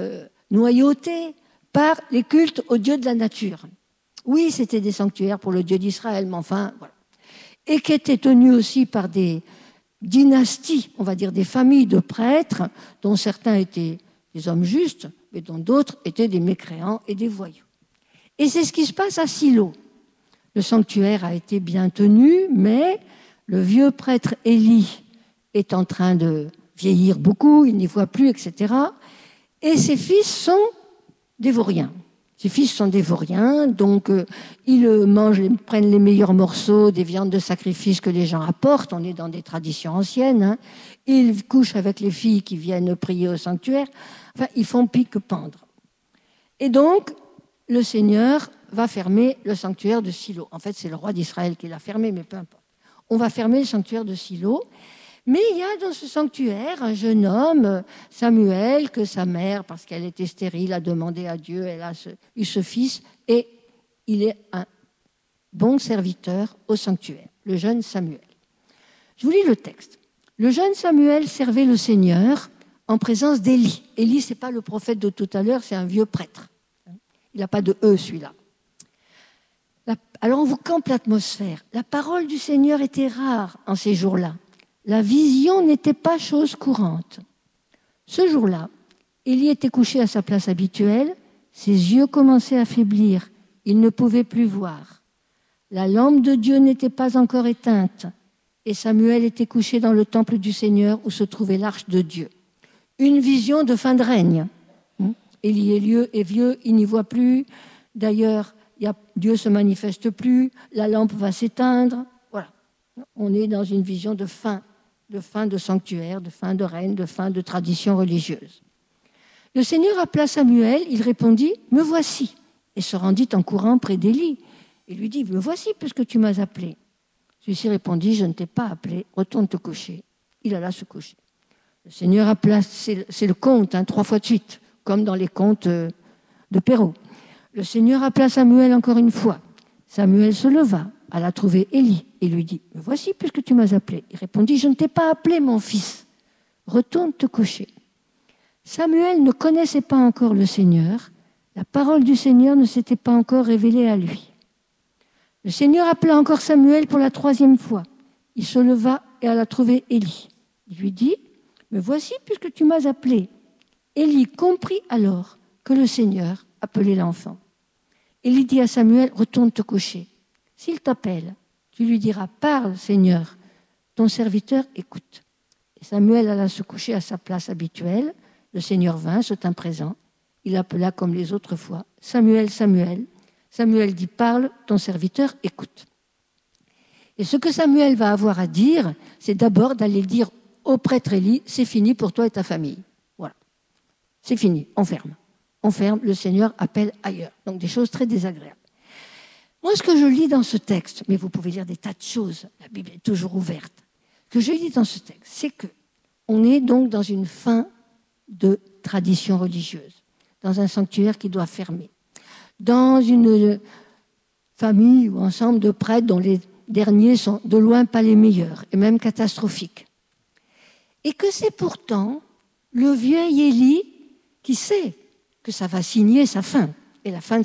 A: noyautés par les cultes aux dieux de la nature. Oui, c'était des sanctuaires pour le Dieu d'Israël, mais enfin, voilà. Et qui étaient tenus aussi par des dynasties, on va dire des familles de prêtres, dont certains étaient des hommes justes, mais dont d'autres étaient des mécréants et des voyous. Et c'est ce qui se passe à Silo. Le sanctuaire a été bien tenu, mais le vieux prêtre Élie est en train de vieillir beaucoup, il n'y voit plus, etc. Et ses fils sont des vauriens. Ses fils sont des vauriens, donc ils prennent les meilleurs morceaux des viandes de sacrifice que les gens apportent. On est dans des traditions anciennes. Ils couchent avec les filles qui viennent prier au sanctuaire. Enfin, ils font pique-pendre. Et donc, le Seigneur va fermer le sanctuaire de Silo. En fait, c'est le roi d'Israël qui l'a fermé, mais peu importe. On va fermer le sanctuaire de Silo. Mais il y a dans ce sanctuaire un jeune homme, Samuel, que sa mère, parce qu'elle était stérile, a demandé à Dieu, elle a eu ce fils, et il est un bon serviteur au sanctuaire, le jeune Samuel. Je vous lis le texte. Le jeune Samuel servait le Seigneur en présence d'Élie. Élie, ce n'est pas le prophète de tout à l'heure, c'est un vieux prêtre. Il n'a pas de « e » celui-là. Alors on vous campe l'atmosphère. La parole du Seigneur était rare en ces jours-là. La vision n'était pas chose courante. Ce jour-là, Élie était couché à sa place habituelle, ses yeux commençaient à faiblir, il ne pouvait plus voir. La lampe de Dieu n'était pas encore éteinte, et Samuel était couché dans le temple du Seigneur où se trouvait l'arche de Dieu. Une vision de fin de règne. Élie est vieux, il n'y voit plus. D'ailleurs, Dieu ne se manifeste plus, la lampe va s'éteindre. Voilà. On est dans une vision de fin de sanctuaire, de fin de règne, de fin de tradition religieuse. Le Seigneur appela Samuel, il répondit « Me voici » et se rendit en courant près d'Élie. Il lui dit « Me voici puisque tu m'as appelé ». Celui-ci répondit « Je ne t'ai pas appelé, retourne te coucher ». Il alla se coucher. Le Seigneur appela, c'est le conte, 3 fois de suite, comme dans les contes de Perrault. Le Seigneur appela Samuel encore une fois. Samuel se leva, alla trouver Élie et lui dit « Me voici puisque tu m'as appelé ». Il répondit « Je ne t'ai pas appelé, mon fils, retourne te coucher ». Samuel ne connaissait pas encore le Seigneur, la parole du Seigneur ne s'était pas encore révélée à lui. Le Seigneur appela encore Samuel pour la 3e fois. Il se leva et alla trouver Élie. Il lui dit « Me voici puisque tu m'as appelé ». Élie comprit alors que le Seigneur appelait l'enfant. Élie dit à Samuel « Retourne te coucher. S'il t'appelle, tu lui diras « Parle, Seigneur, ton serviteur écoute ». Et Samuel alla se coucher à sa place habituelle. Le Seigneur vint, se tint présent. Il appela comme les autres fois « Samuel, Samuel ». Samuel dit « Parle, ton serviteur écoute ». Et ce que Samuel va avoir à dire, c'est d'abord d'aller dire au prêtre Élie « C'est fini pour toi et ta famille ». Voilà. C'est fini, on ferme. On ferme, le Seigneur appelle ailleurs. Donc des choses très désagréables. Moi, ce que je lis dans ce texte, mais vous pouvez lire des tas de choses, la Bible est toujours ouverte. Ce que je lis dans ce texte, c'est qu'on est donc dans une fin de tradition religieuse, dans un sanctuaire qui doit fermer, dans une famille ou ensemble de prêtres dont les derniers sont de loin pas les meilleurs, et même catastrophiques. Et que c'est pourtant le vieil Élie qui sait que ça va signer sa fin, et la fin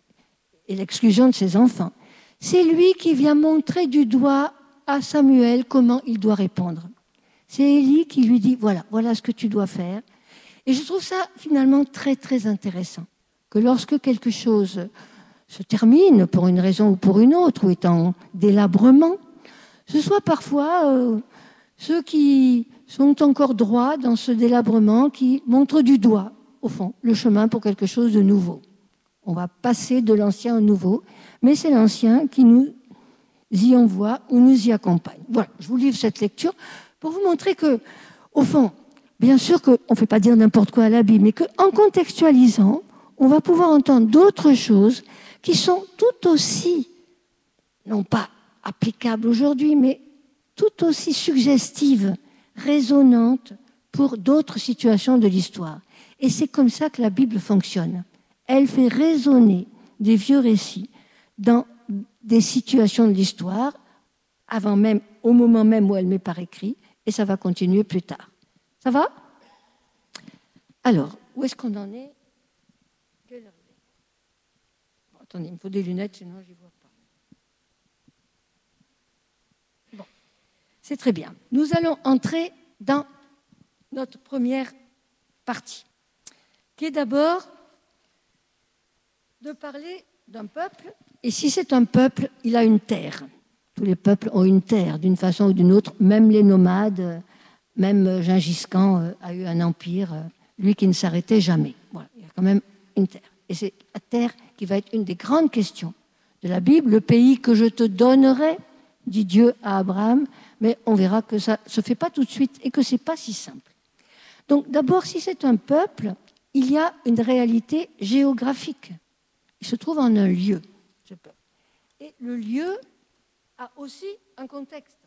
A: et l'exclusion de ses enfants. C'est lui qui vient montrer du doigt à Samuel comment il doit répondre. C'est Élie qui lui dit, voilà ce que tu dois faire. Et je trouve ça finalement très, très intéressant, que lorsque quelque chose se termine pour une raison ou pour une autre, ou est en délabrement, ce soit parfois ceux qui sont encore droits dans ce délabrement qui montrent du doigt, au fond, le chemin pour quelque chose de nouveau. On va passer de l'ancien au nouveau, mais c'est l'ancien qui nous y envoie ou nous y accompagne. Voilà, je vous livre cette lecture pour vous montrer que, au fond, bien sûr qu'on ne fait pas dire n'importe quoi à la Bible, mais qu'en contextualisant, on va pouvoir entendre d'autres choses qui sont tout aussi, non pas applicables aujourd'hui, mais tout aussi suggestives, résonantes pour d'autres situations de l'histoire. Et c'est comme ça que la Bible fonctionne. Elle fait résonner des vieux récits dans des situations de l'histoire, au moment même où elle met par écrit, et ça va continuer plus tard. Ça va ? Alors, où est-ce qu'on en est ? Quelle heure il est ? Bon, attendez, il me faut des lunettes, sinon je n'y vois pas. Bon, c'est très bien. Nous allons entrer dans notre première partie, qui est d'abord de parler d'un peuple. Et si c'est un peuple, il a une terre. Tous les peuples ont une terre, d'une façon ou d'une autre, même les nomades. Même Gengis Khan a eu un empire, lui qui ne s'arrêtait jamais. Voilà, il y a quand même une terre. Et c'est la terre qui va être une des grandes questions de la Bible. Le pays que je te donnerai, dit Dieu à Abraham, mais on verra que ça ne se fait pas tout de suite et que ce n'est pas si simple. Donc d'abord, si c'est un peuple, il y a une réalité géographique. Il se trouve en un lieu, ce peuple. Et le lieu a aussi un contexte.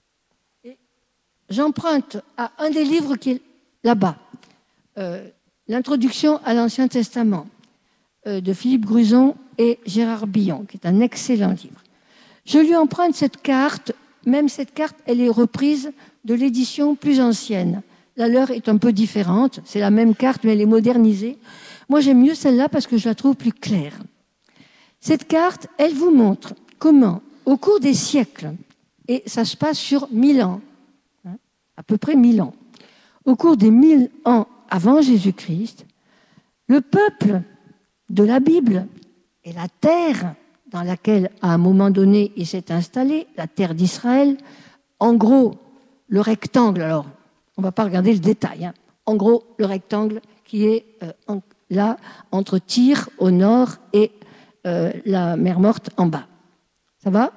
A: J'emprunte à un des livres qui est là-bas, l'introduction à l'Ancien Testament de Philippe Gruson et Gérard Billon, qui est un excellent livre. Je lui emprunte cette carte, même cette carte, elle est reprise de l'édition plus ancienne. La leur est un peu différente, c'est la même carte, mais elle est modernisée. Moi, j'aime mieux celle-là parce que je la trouve plus claire. Cette carte, elle vous montre comment, au cours des siècles, et ça se passe sur 1000 ans, à peu près 1000 ans. Au cours des 1000 ans avant Jésus-Christ, le peuple de la Bible et la terre dans laquelle, à un moment donné, il s'est installé, la terre d'Israël, en gros, le rectangle, alors, on ne va pas regarder le détail, en gros, le rectangle qui est là, entre Tyr au nord et la mer Morte en bas. Ça va?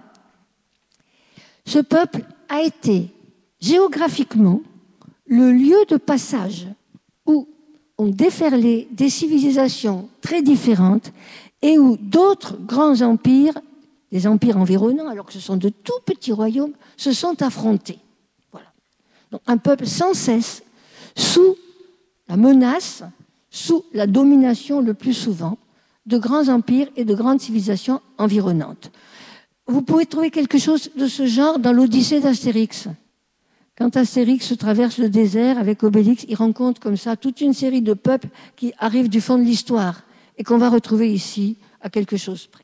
A: Ce peuple a été géographiquement le lieu de passage où ont déferlé des civilisations très différentes et où d'autres grands empires, des empires environnants, alors que ce sont de tout petits royaumes, se sont affrontés. Voilà. Donc un peuple sans cesse sous la menace, sous la domination le plus souvent de grands empires et de grandes civilisations environnantes. Vous pouvez trouver quelque chose de ce genre dans l'Odyssée d'Astérix. Quand Astérix traverse le désert avec Obélix, il rencontre comme ça toute une série de peuples qui arrivent du fond de l'histoire et qu'on va retrouver ici à quelque chose près.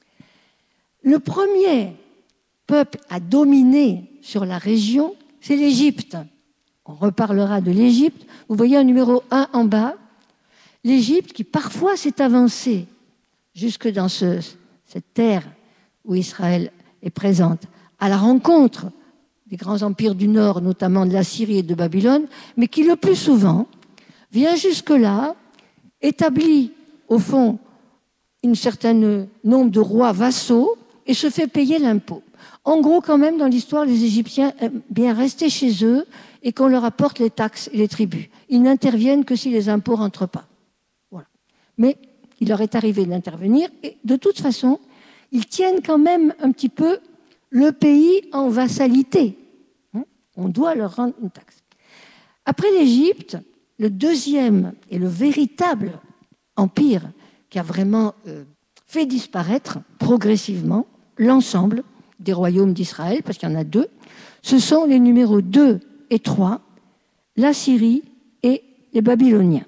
A: Le premier peuple à dominer sur la région, c'est l'Égypte. On reparlera de l'Égypte. Vous voyez un numéro 1 en bas. L'Égypte qui parfois s'est avancée jusque dans cette terre où Israël est présente, à la rencontre des grands empires du Nord, notamment de la Syrie et de Babylone, mais qui le plus souvent vient jusque-là, établit au fond un certain nombre de rois vassaux et se fait payer l'impôt. En gros, quand même, dans l'histoire, les Égyptiens aiment bien rester chez eux et qu'on leur apporte les taxes et les tributs. Ils n'interviennent que si les impôts ne rentrent pas. Voilà. Mais il leur est arrivé d'intervenir et de toute façon, ils tiennent quand même un petit peu le pays en vassalité. On doit leur rendre une taxe. Après l'Égypte, le deuxième et le véritable empire qui a vraiment fait disparaître progressivement l'ensemble des royaumes d'Israël, parce qu'il y en a deux, ce sont les numéros 2 et 3, la Syrie et les Babyloniens.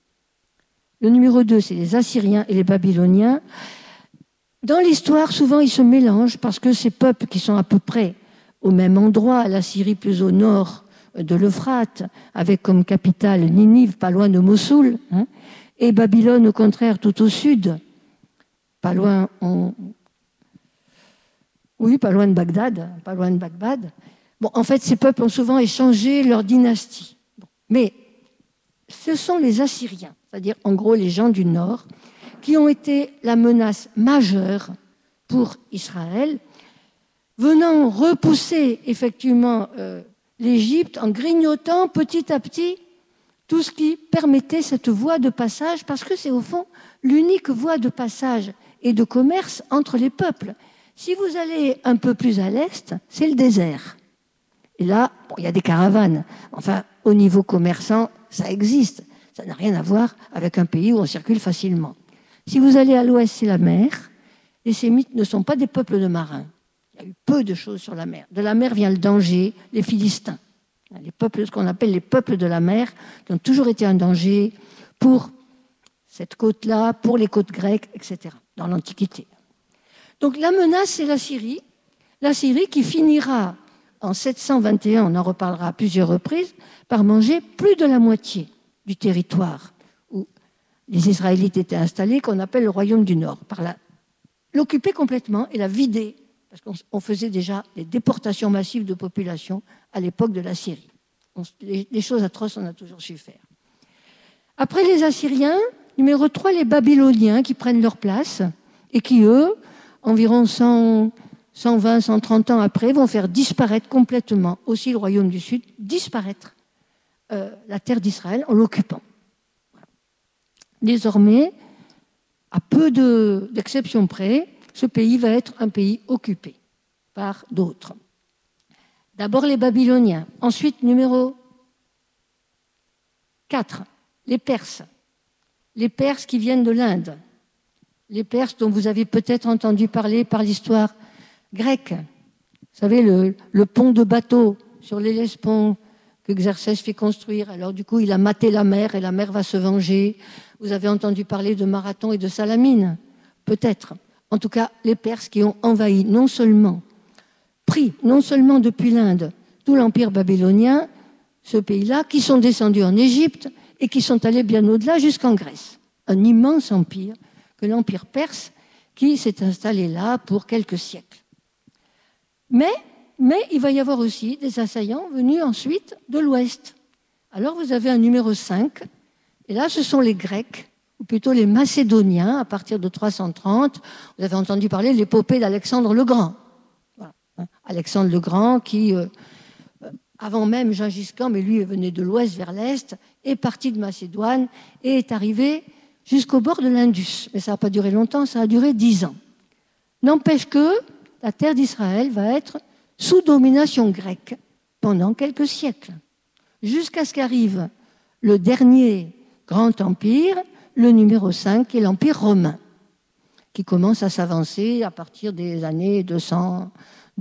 A: Le numéro 2, c'est les Assyriens et les Babyloniens. Dans l'histoire, souvent, ils se mélangent parce que ces peuples qui sont à peu près au même endroit, la Syrie plus au nord de l'Euphrate, avec comme capitale Ninive, pas loin de Mossoul, et Babylone, au contraire, tout au sud, pas loin de Bagdad. Bon, en fait, ces peuples ont souvent échangé leur dynastie. Bon. Mais ce sont les Assyriens, c'est-à-dire en gros les gens du nord, qui ont été la menace majeure pour Israël, venant repousser effectivement l'Égypte en grignotant petit à petit tout ce qui permettait cette voie de passage, parce que c'est au fond l'unique voie de passage et de commerce entre les peuples. Si vous allez un peu plus à l'est, c'est le désert. Et là, il y a des caravanes. Enfin, au niveau commerçant, ça existe. Ça n'a rien à voir avec un pays où on circule facilement. Si vous allez à l'ouest, c'est la mer. Les Sémites ne sont pas des peuples de marins. Il y a eu peu de choses sur la mer. De la mer vient le danger, les Philistins. Les peuples, ce qu'on appelle les peuples de la mer, qui ont toujours été un danger pour cette côte-là, pour les côtes grecques, etc., dans l'Antiquité. Donc la menace, c'est la Syrie. La Syrie qui finira en 721, on en reparlera à plusieurs reprises, par manger plus de la moitié du territoire où les Israélites étaient installés, qu'on appelle le Royaume du Nord, par l'occuper complètement et la vider, parce qu'on faisait déjà des déportations massives de population à l'époque de la Syrie. Les choses atroces, on a toujours su faire. Après les Assyriens, numéro 3, les Babyloniens qui prennent leur place et qui, eux, environ 120, 130 ans après, vont faire disparaître complètement, aussi le Royaume du Sud, disparaître la terre d'Israël en l'occupant. Voilà. Désormais, à peu d'exceptions près, ce pays va être un pays occupé par d'autres. D'abord les Babyloniens, ensuite numéro 4, les Perses. Les Perses qui viennent de l'Inde. Les Perses dont vous avez peut-être entendu parler par l'histoire grecque. Vous savez, le pont de bateau sur l'Hellespont que Xerxès fait construire. Alors du coup, il a maté la mer et la mer va se venger. Vous avez entendu parler de Marathon et de Salamine, peut-être. En tout cas, les Perses qui ont envahi non seulement depuis l'Inde tout l'empire babylonien, ce pays-là, qui sont descendus en Égypte et qui sont allés bien au-delà jusqu'en Grèce. Un immense empire que l'empire perse qui s'est installé là pour quelques siècles. Mais il va y avoir aussi des assaillants venus ensuite de l'Ouest. Alors vous avez un numéro 5, et là ce sont les Grecs, ou plutôt les Macédoniens, à partir de 330. Vous avez entendu parler de l'épopée d'Alexandre le Grand. Voilà. Alexandre le Grand qui, avant même Gengis Khan, mais lui venait de l'ouest vers l'est, est parti de Macédoine et est arrivé jusqu'au bord de l'Indus. Mais ça n'a pas duré longtemps, ça a duré 10 ans. N'empêche que la terre d'Israël va être sous domination grecque pendant quelques siècles, jusqu'à ce qu'arrive le dernier grand empire, le numéro 5, qui est l'Empire romain, qui commence à s'avancer à partir des années 200,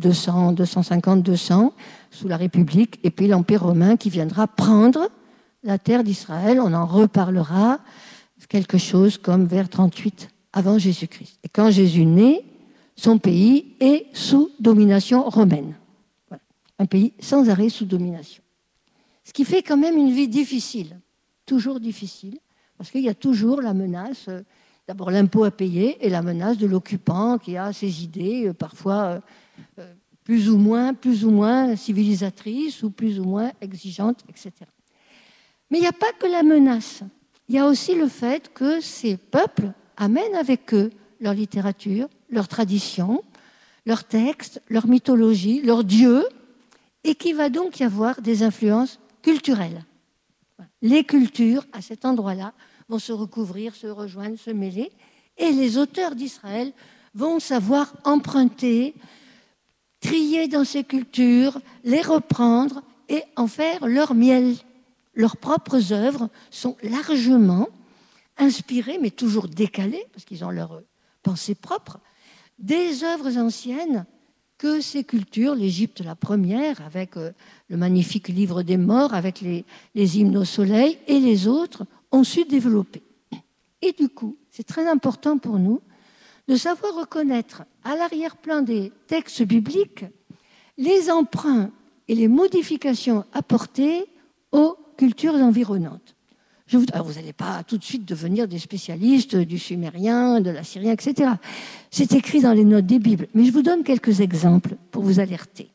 A: 250, 200, sous la République, et puis l'Empire romain qui viendra prendre la terre d'Israël. On en reparlera quelque chose comme vers 38 avant Jésus-Christ. Et quand Jésus naît, son pays est sous domination romaine. Voilà. Un pays sans arrêt sous domination. Ce qui fait quand même une vie difficile, toujours difficile, parce qu'il y a toujours la menace, d'abord l'impôt à payer et la menace de l'occupant qui a ses idées, parfois plus ou moins civilisatrices ou plus ou moins exigeantes, etc. Mais il n'y a pas que la menace. Il y a aussi le fait que ces peuples amènent avec eux leur littérature, leur tradition, leurs textes, leur mythologie, leurs dieux, et qu'il va donc y avoir des influences culturelles. Les cultures, à cet endroit-là, vont se recouvrir, se rejoindre, se mêler, et les auteurs d'Israël vont savoir emprunter, trier dans ces cultures, les reprendre et en faire leur miel. Leurs propres œuvres sont largement inspirées, mais toujours décalées, parce qu'ils ont leur pensée propre, des œuvres anciennes que ces cultures, l'Égypte la première, avec le magnifique livre des morts, avec les hymnes au soleil, et les autres, ont su développer. Et du coup, c'est très important pour nous de savoir reconnaître à l'arrière-plan des textes bibliques les emprunts et les modifications apportées aux cultures environnantes. Alors vous n'allez pas tout de suite devenir des spécialistes du sumérien, de l'assyrien, etc. C'est écrit dans les notes des Bibles, mais je vous donne quelques exemples pour vous alerter.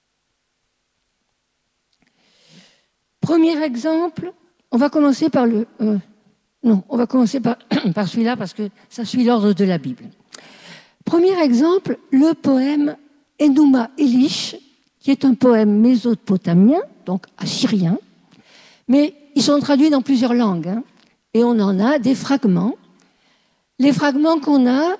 A: Premier exemple, on va commencer par par celui-là parce que ça suit l'ordre de la Bible. Premier exemple, le poème Enuma Elish, qui est un poème mésopotamien, donc assyrien, mais ils sont traduits dans plusieurs langues, et on en a des fragments. Les fragments qu'on a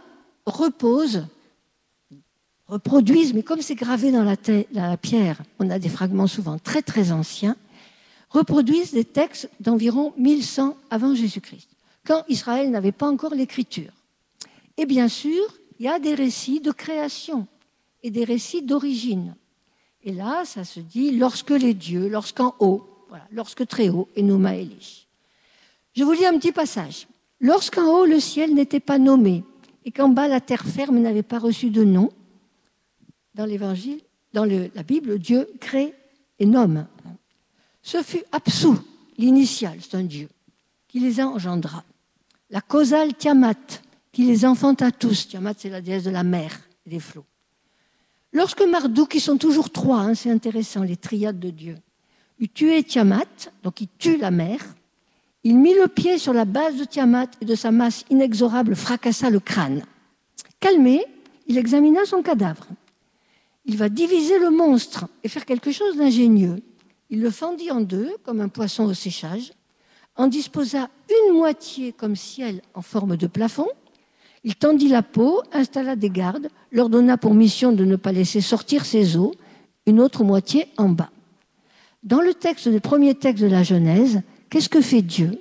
A: reproduisent, mais comme c'est gravé dans la pierre, on a des fragments souvent très très anciens, reproduisent des textes d'environ 1100 avant Jésus-Christ, quand Israël n'avait pas encore l'écriture. Et bien sûr, il y a des récits de création et des récits d'origine. Et là, ça se dit lorsque les dieux, lorsqu'en haut, voilà, lorsque très haut, Enuma Elish. Je vous lis un petit passage. Lorsqu'en haut le ciel n'était pas nommé et qu'en bas la terre ferme n'avait pas reçu de nom, dans l'Évangile, dans la Bible, Dieu crée et nomme. Ce fut Apsu, l'initial, c'est un dieu, qui les engendra. La causale Tiamat, qui les enfanta tous. Tiamat, c'est la déesse de la mer et des flots. Lorsque Marduk, qui sont toujours trois, c'est intéressant, les triades de Dieu, eut tué Tiamat, donc il tue la mer, il mit le pied sur la base de Tiamat et de sa masse inexorable fracassa le crâne. Calmé, il examina son cadavre. Il va diviser le monstre et faire quelque chose d'ingénieux. Il le fendit en deux, comme un poisson au séchage, en disposa une moitié comme ciel en forme de plafond. Il tendit la peau, installa des gardes, leur donna pour mission de ne pas laisser sortir ses os, une autre moitié en bas. Dans le premier texte de la Genèse, qu'est-ce que fait Dieu?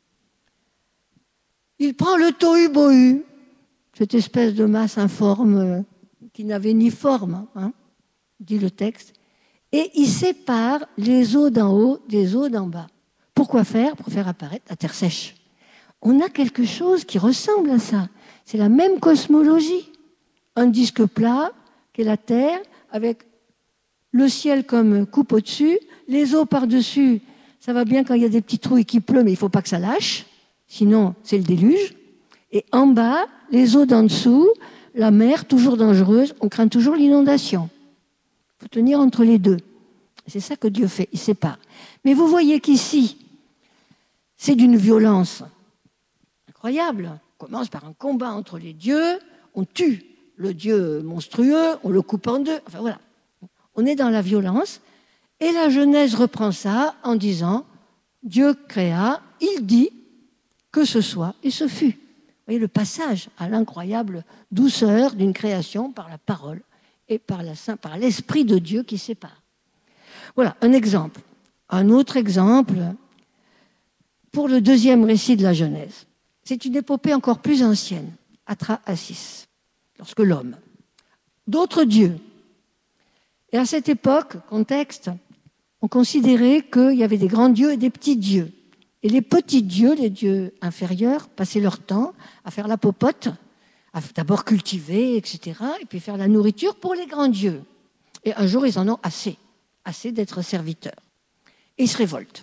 A: Il prend le tohu-bohu, cette espèce de masse informe qui n'avait ni forme, dit le texte, et il sépare les eaux d'en haut des eaux d'en bas. Pourquoi faire? Pour faire apparaître la terre sèche. On a quelque chose qui ressemble à ça. C'est la même cosmologie. Un disque plat, qui est la terre, avec le ciel comme coupe au-dessus, les eaux par-dessus. Ça va bien quand il y a des petits trous et qu'il pleut, mais il ne faut pas que ça lâche, sinon c'est le déluge. Et en bas, les eaux d'en dessous, la mer, toujours dangereuse, on craint toujours l'inondation. Il faut tenir entre les deux. C'est ça que Dieu fait, il sépare. Mais vous voyez qu'ici, c'est d'une violence incroyable. On commence par un combat entre les dieux, on tue le dieu monstrueux, on le coupe en deux. Enfin voilà, on est dans la violence. Et la Genèse reprend ça en disant « Dieu créa, il dit que ce soit et ce fut ». Vous voyez le passage à l'incroyable douceur d'une création par la parole et par l'Esprit de Dieu qui sépare. Voilà, un exemple. Un autre exemple pour le deuxième récit de la Genèse. C'est une épopée encore plus ancienne, Atra-Assis, lorsque l'homme, d'autres dieux. Et à cette époque, contexte, on considérait qu'il y avait des grands dieux et des petits dieux. Et les petits dieux, les dieux inférieurs, passaient leur temps à faire la popote, à d'abord cultiver, etc., et puis faire la nourriture pour les grands dieux. Et un jour, ils en ont assez d'être serviteurs. Et ils se révoltent.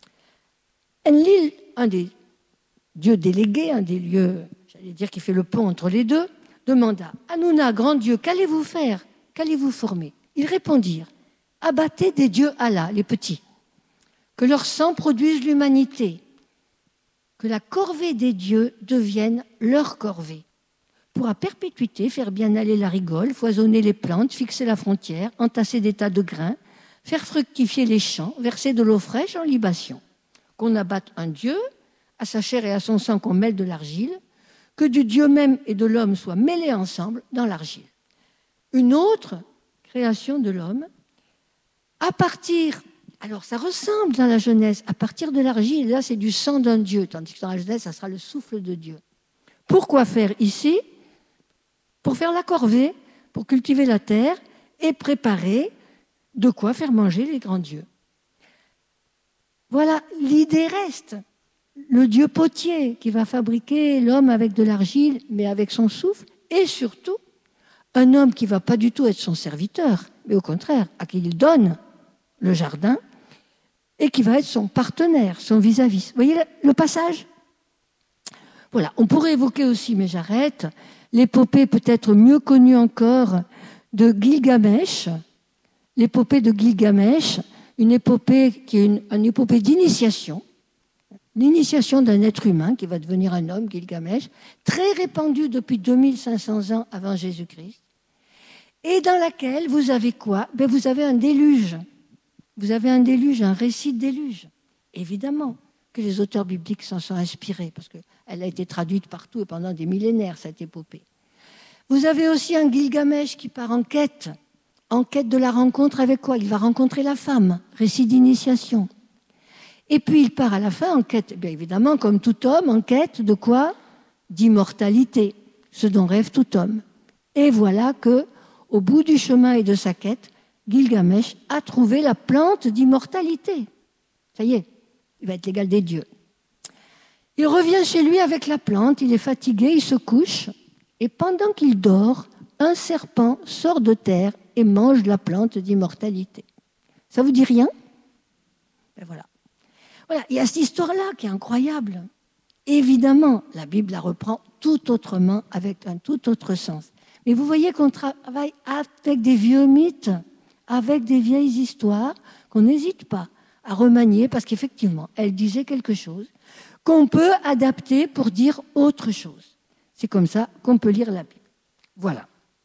A: Enlil, un des dieux délégués, un des lieux, j'allais dire, qui fait le pont entre les deux, demanda « Hanouna, grand Dieu, qu'allez-vous faire? Qu'allez-vous former ?» Ils répondirent « Abattez des dieux Allah, les petits, que leur sang produise l'humanité, que la corvée des dieux devienne leur corvée. Pour à perpétuité faire bien aller la rigole, foisonner les plantes, fixer la frontière, entasser des tas de grains, faire fructifier les champs, verser de l'eau fraîche en libation. Qu'on abatte un dieu, à sa chair et à son sang qu'on mêle de l'argile, que du Dieu même et de l'homme soient mêlés ensemble dans l'argile. » Une autre création de l'homme, à partir, alors ça ressemble dans la Genèse, à partir de l'argile, là c'est du sang d'un Dieu, tandis que dans la Genèse, ça sera le souffle de Dieu. Pourquoi faire ici? Pour faire la corvée, pour cultiver la terre et préparer de quoi faire manger les grands dieux. Voilà, l'idée reste. Le Dieu potier qui va fabriquer l'homme avec de l'argile, mais avec son souffle, et surtout, un homme qui ne va pas du tout être son serviteur, mais au contraire, à qui il donne le jardin, et qui va être son partenaire, son vis-à-vis. Vous voyez le passage? Voilà, on pourrait évoquer aussi, mais j'arrête, l'épopée peut-être mieux connue encore de Gilgamesh, l'épopée de Gilgamesh, une épopée qui est une épopée d'initiation, l'initiation d'un être humain qui va devenir un homme, Gilgamesh, très répandue depuis 2500 ans avant Jésus-Christ, et dans laquelle vous avez quoi? Vous avez un déluge. Vous avez un déluge, un récit de déluge. Évidemment que les auteurs bibliques s'en sont inspirés, parce qu'elle a été traduite partout et pendant des millénaires, cette épopée. Vous avez aussi un Gilgamesh qui part en quête de la rencontre avec quoi? Il va rencontrer la femme, récit d'initiation. Et puis il part à la fin en quête, bien évidemment, comme tout homme, en quête de quoi? D'immortalité, ce dont rêve tout homme. Et voilà que, au bout du chemin et de sa quête, Gilgamesh a trouvé la plante d'immortalité. Ça y est, il va être l'égal des dieux. Il revient chez lui avec la plante, il est fatigué, il se couche, et pendant qu'il dort, un serpent sort de terre et mange la plante d'immortalité. Ça vous dit rien? Ben voilà. Voilà, il y a cette histoire-là qui est incroyable. Évidemment, la Bible la reprend tout autrement, avec un tout autre sens. Mais vous voyez qu'on travaille avec des vieux mythes, avec des vieilles histoires, qu'on n'hésite pas à remanier, parce qu'effectivement, elles disaient quelque chose qu'on peut adapter pour dire autre chose. C'est comme ça qu'on peut lire la Bible. Voilà.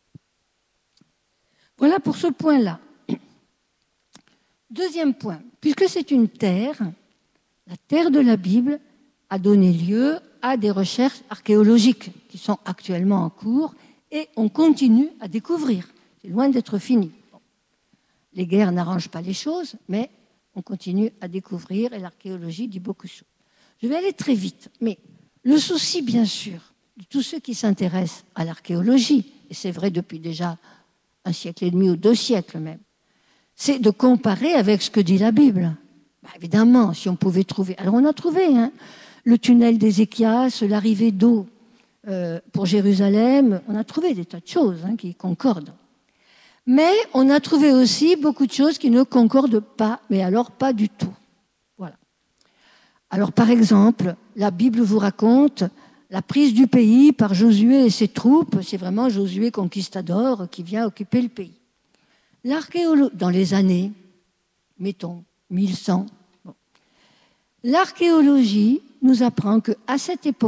A: Voilà pour ce point-là. Deuxième point, puisque c'est une terre, la terre de la Bible a donné lieu à des recherches archéologiques qui sont actuellement en cours et on continue à découvrir. C'est loin d'être fini. Bon. Les guerres n'arrangent pas les choses, mais on continue à découvrir et l'archéologie dit beaucoup de choses. Je vais aller très vite, mais le souci, bien sûr, de tous ceux qui s'intéressent à l'archéologie, et c'est vrai depuis déjà 1 siècle et demi ou 2 siècles même, c'est de comparer avec ce que dit la Bible. Bah, évidemment, si on pouvait trouver... Alors on a trouvé le tunnel d'Ézéchias, l'arrivée d'eau pour Jérusalem, on a trouvé des tas de choses qui concordent. Mais on a trouvé aussi beaucoup de choses qui ne concordent pas, mais alors pas du tout. Voilà. Alors par exemple, la Bible vous raconte la prise du pays par Josué et ses troupes, c'est vraiment Josué conquistador qui vient occuper le pays. L'archéologie, dans les années, mettons, 1100, bon. L'archéologie nous apprend qu'à cette époque-là,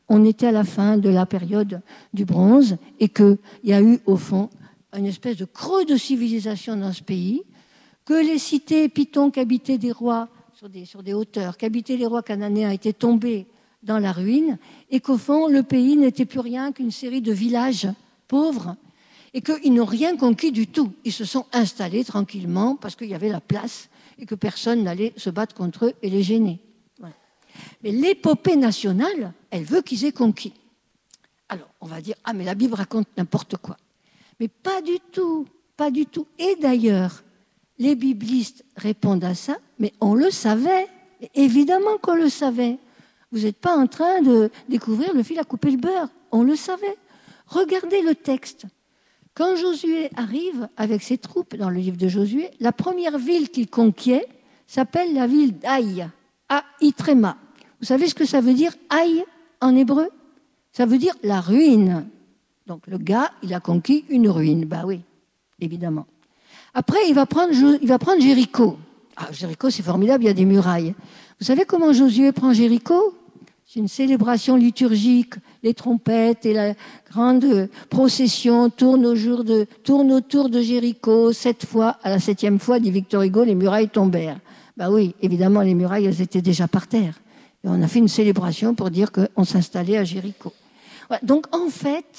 A: on était à la fin de la période du bronze et qu'il y a eu, au fond, une espèce de creux de civilisation dans ce pays, que les cités pitons qu'habitaient des rois sur des hauteurs, qu'habitaient les rois cananéens étaient tombés dans la ruine et qu'au fond, le pays n'était plus rien qu'une série de villages pauvres et qu'ils n'ont rien conquis du tout. Ils se sont installés tranquillement parce qu'il y avait la place et que personne n'allait se battre contre eux et les gêner. Voilà. Mais l'épopée nationale, elle veut qu'ils aient conquis. Alors, on va dire, ah mais la Bible raconte n'importe quoi. Mais pas du tout, pas du tout. Et d'ailleurs, les biblistes répondent à ça, mais on le savait. Évidemment qu'on le savait. Vous n'êtes pas en train de découvrir le fil à couper le beurre. On le savait. Regardez le texte. Quand Josué arrive avec ses troupes dans le livre de Josué, la première ville qu'il conquiert s'appelle la ville d'Aï, Aïtrema. Vous savez ce que ça veut dire, Aï, en hébreu? Ça veut dire la ruine. Donc le gars, il a conquis une ruine. Bah oui, évidemment. Après, il va prendre Jéricho. Ah, Jéricho, c'est formidable, il y a des murailles. Vous savez comment Josué prend Jéricho? C'est une célébration liturgique. Les trompettes et la grande procession tournent autour de Jéricho 7 fois. À la 7e fois, dit Victor Hugo, les murailles tombèrent. Ben oui, évidemment, les murailles, elles étaient déjà par terre. Et on a fait une célébration pour dire qu'on s'installait à Jéricho. Voilà. Donc, en fait,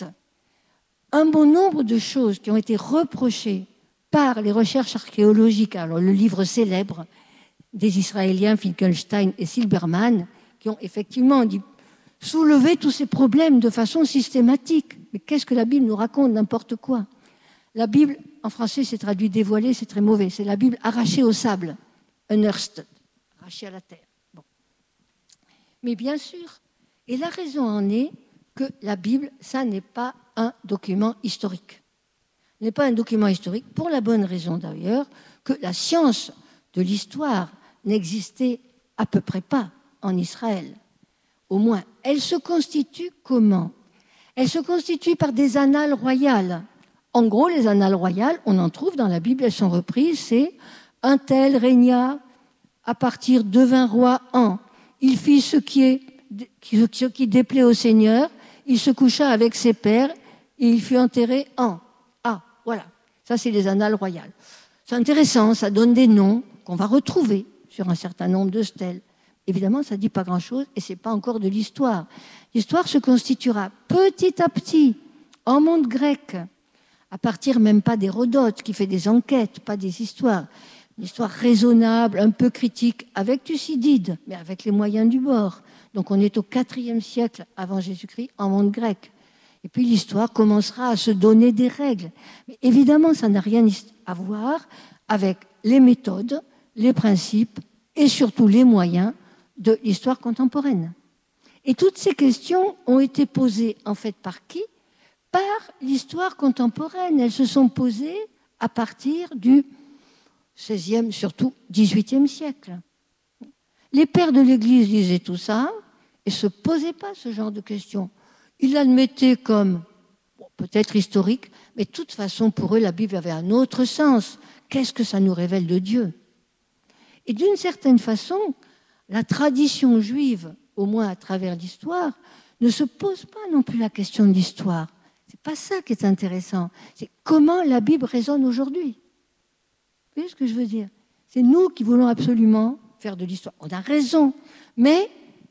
A: un bon nombre de choses qui ont été reprochées par les recherches archéologiques, alors le livre célèbre des Israéliens Finkelstein et Silberman, qui ont effectivement soulevé tous ces problèmes de façon systématique. Mais qu'est-ce que la Bible nous raconte? N'importe quoi. La Bible, en français, c'est traduit dévoilée, c'est très mauvais. C'est la Bible arrachée au sable, unearthed, arrachée à la terre. Bon. Mais bien sûr, et la raison en est que la Bible, ça n'est pas un document historique. Ce n'est pas un document historique, pour la bonne raison d'ailleurs, que la science de l'histoire n'existait à peu près pas en Israël. Au moins, elle se constitue comment? Elle se constitue par des annales royales. En gros, les annales royales, on en trouve dans la Bible, elles sont reprises, c'est un tel régna à partir de 20 rois en. Il fit ce qui déplaît au Seigneur, il se coucha avec ses pères et il fut enterré en. Ah, voilà. Ça, c'est les annales royales. C'est intéressant, ça donne des noms qu'on va retrouver sur un certain nombre de stèles. Évidemment, ça ne dit pas grand-chose et ce n'est pas encore de l'histoire. L'histoire se constituera petit à petit en monde grec, à partir même pas d'Hérodote qui fait des enquêtes, pas des histoires. Une histoire raisonnable, un peu critique, avec Thucydide, mais avec les moyens du bord. Donc on est au IVe siècle avant Jésus-Christ en monde grec. Et puis l'histoire commencera à se donner des règles. Mais évidemment, ça n'a rien à voir avec les méthodes, les principes et surtout les moyens de l'histoire contemporaine. Et toutes ces questions ont été posées en fait par qui? Par l'histoire contemporaine. Elles se sont posées à partir du XVIe, surtout XVIIIe siècle. Les pères de l'Église disaient tout ça et ne se posaient pas ce genre de questions. Ils l'admettaient comme peut-être historique, mais de toute façon, pour eux, la Bible avait un autre sens. Qu'est-ce que ça nous révèle de Dieu? Et d'une certaine façon, la tradition juive, au moins à travers l'histoire, ne se pose pas non plus la question de l'histoire. Ce n'est pas ça qui est intéressant. C'est comment la Bible résonne aujourd'hui. Vous voyez ce que je veux dire? C'est nous qui voulons absolument faire de l'histoire. On a raison, mais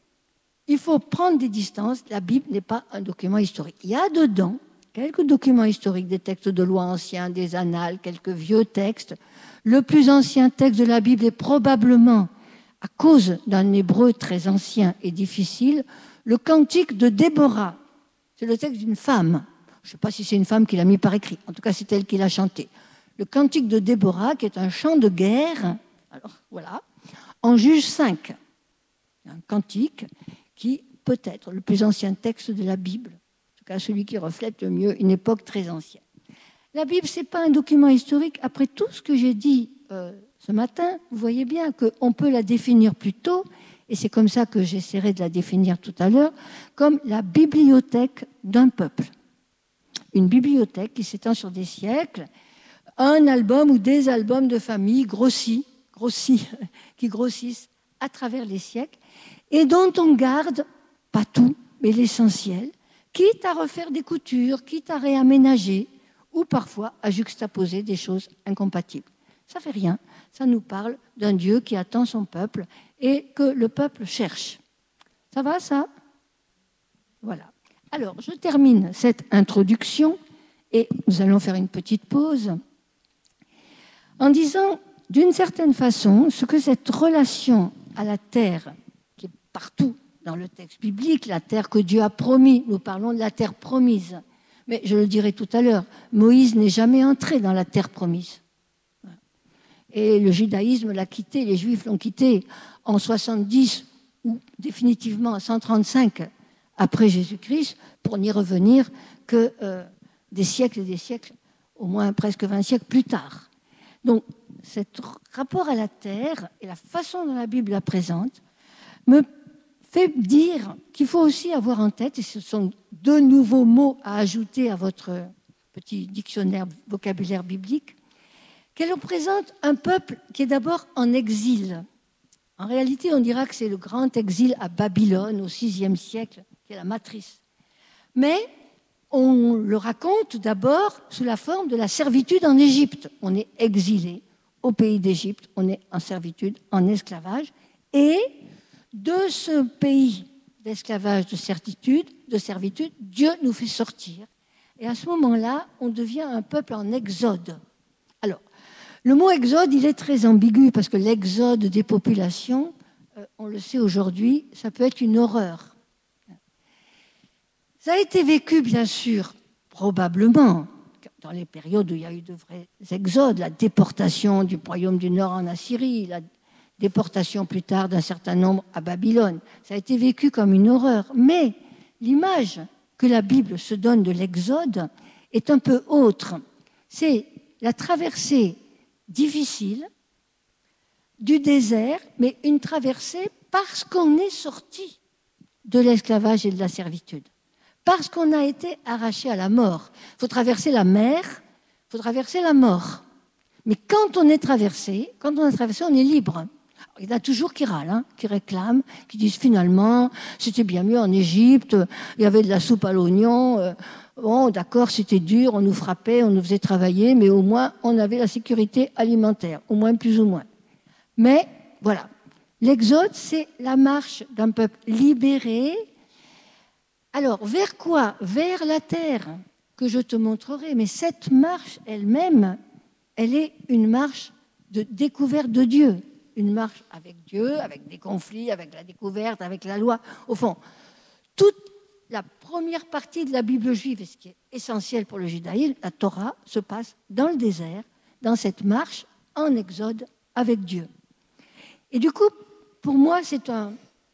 A: il faut prendre des distances. La Bible n'est pas un document historique. Il y a dedans quelques documents historiques, des textes de loi anciens, des annales, quelques vieux textes. Le plus ancien texte de la Bible est probablement, à cause d'un hébreu très ancien et difficile, le cantique de Déborah. C'est le texte d'une femme. Je ne sais pas si c'est une femme qui l'a mis par écrit. En tout cas, c'est elle qui l'a chanté. Le cantique de Déborah, qui est un chant de guerre, alors voilà, en Juge 5. Un cantique qui peut être le plus ancien texte de la Bible. En tout cas, celui qui reflète le mieux une époque très ancienne. La Bible, ce n'est pas un document historique. Après tout ce que j'ai dit ce matin, vous voyez bien qu'on peut la définir plus tôt, et c'est comme ça que j'essaierai de la définir tout à l'heure, comme la bibliothèque d'un peuple. Une bibliothèque qui s'étend sur des siècles, un album ou des albums de famille qui grossissent à travers les siècles, et dont on garde, pas tout, mais l'essentiel, quitte à refaire des coutures, quitte à réaménager, ou parfois à juxtaposer des choses incompatibles. Ça fait rien, ça nous parle d'un Dieu qui attend son peuple et que le peuple cherche. Ça va, ça? Voilà. Alors, je termine cette introduction et nous allons faire une petite pause en disant, d'une certaine façon, ce que cette relation à la terre, qui est partout dans le texte biblique, la terre que Dieu a promis, nous parlons de la terre promise. Mais je le dirai tout à l'heure, Moïse n'est jamais entré dans la terre promise. Et le judaïsme l'a quitté, les Juifs l'ont quitté en 70 ou définitivement en 135 après Jésus-Christ, pour n'y revenir que des siècles et des siècles, au moins presque 20 siècles plus tard. Donc, ce rapport à la terre et la façon dont la Bible la présente me fait dire qu'il faut aussi avoir en tête, et ce sont deux nouveaux mots à ajouter à votre petit dictionnaire vocabulaire biblique, qu'elle représente un peuple qui est d'abord en exil. En réalité, on dira que c'est le grand exil à Babylone au VIe siècle, qui est la matrice. Mais on le raconte d'abord sous la forme de la servitude en Égypte. On est exilé au pays d'Égypte, on est en servitude, en esclavage, et de ce pays d'esclavage, de servitude, Dieu nous fait sortir. Et à ce moment-là, on devient un peuple en exode. Alors, le mot exode, il est très ambigu parce que l'exode des populations, on le sait aujourd'hui, ça peut être une horreur. Ça a été vécu, bien sûr, probablement, dans les périodes où il y a eu de vrais exodes, la déportation du royaume du Nord en Assyrie, la déportation plus tard d'un certain nombre à Babylone. Ça a été vécu comme une horreur. Mais l'image que la Bible se donne de l'exode est un peu autre. C'est la traversée difficile du désert, mais une traversée parce qu'on est sorti de l'esclavage et de la servitude. Parce qu'on a été arraché à la mort. Il faut traverser la mer, il faut traverser la mort. Mais quand on a traversé, on est libre. Il y en a toujours qui râlent, qui réclament, qui disent finalement, c'était bien mieux en Égypte, il y avait de la soupe à l'oignon, bon d'accord, c'était dur, on nous frappait, on nous faisait travailler, mais au moins on avait la sécurité alimentaire, au moins plus ou moins. Mais voilà, l'exode, c'est la marche d'un peuple libéré. Alors, vers quoi? Vers la terre que je te montrerai. Mais cette marche elle-même, elle est une marche de découverte de Dieu. Une marche avec Dieu, avec des conflits, avec la découverte, avec la loi. Au fond, toute la première partie de la Bible juive, et ce qui est essentiel pour le judaïsme, la Torah, se passe dans le désert, dans cette marche en exode avec Dieu. Et du coup, pour moi, c'est un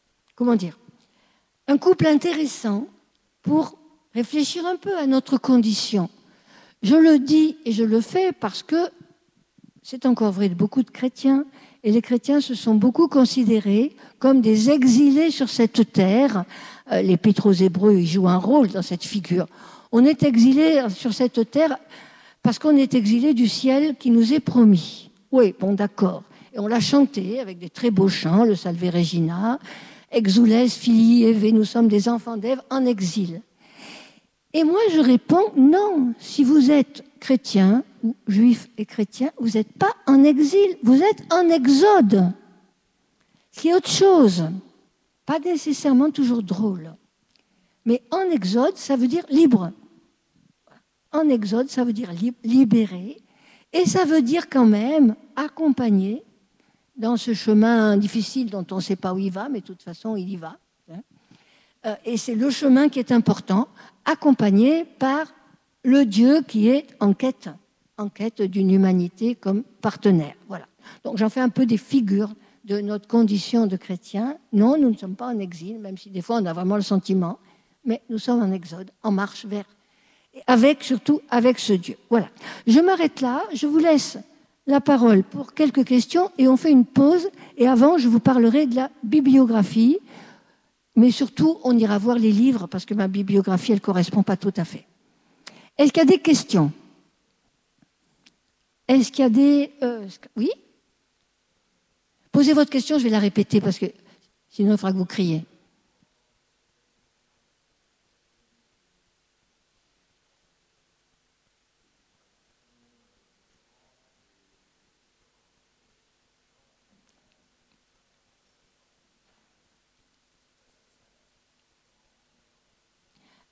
A: couple intéressant pour réfléchir un peu à notre condition. Je le dis et je le fais parce que c'est encore vrai de beaucoup de chrétiens, et les chrétiens se sont beaucoup considérés comme des exilés sur cette terre. L'Épître aux Hébreux, il joue un rôle dans cette figure. On est exilés sur cette terre parce qu'on est exilés du ciel qui nous est promis. Oui, bon, d'accord. Et on l'a chanté avec des très beaux chants, le Salve Regina, Exules, filii Eve, nous sommes des enfants d'Ève en exil. Et moi, je réponds, non, si vous êtes chrétien, ou juif et chrétien, vous n'êtes pas en exil, vous êtes en exode. Ce qui est autre chose, pas nécessairement toujours drôle. Mais en exode, ça veut dire libre. En exode, ça veut dire libéré, et ça veut dire quand même accompagné dans ce chemin difficile dont on ne sait pas où il va, mais de toute façon, il y va. Et c'est le chemin qui est important, accompagné par le Dieu qui est en quête d'une humanité comme partenaire. Voilà. Donc j'en fais un peu des figures de notre condition de chrétien. Non, nous ne sommes pas en exil, même si des fois on a vraiment le sentiment, mais nous sommes en exode, en marche vers, surtout avec ce Dieu. Voilà. Je m'arrête là, je vous laisse la parole pour quelques questions et on fait une pause. Et avant, je vous parlerai de la bibliographie, mais surtout, on ira voir les livres parce que ma bibliographie, elle ne correspond pas tout à fait. Est-ce qu'il y a des questions? Est-ce qu'il y a des... Oui? Posez votre question, je vais la répéter parce que sinon, il faudra que vous criez.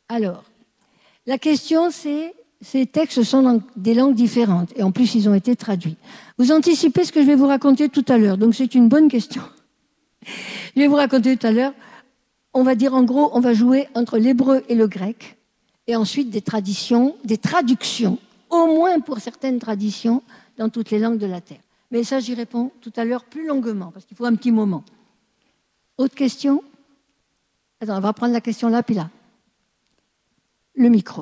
A: Alors, la question, c'est, ces textes sont dans des langues différentes, et en plus, ils ont été traduits. Vous anticipez ce que je vais vous raconter tout à l'heure, donc c'est une bonne question. Je vais vous raconter tout à l'heure. On va dire, en gros, on va jouer entre l'hébreu et le grec, et ensuite des traductions, au moins pour certaines traditions, dans toutes les langues de la Terre. Mais ça, j'y réponds tout à l'heure plus longuement, parce qu'il faut un petit moment. Autre question? Attends, on va prendre la question là, puis là. Le micro.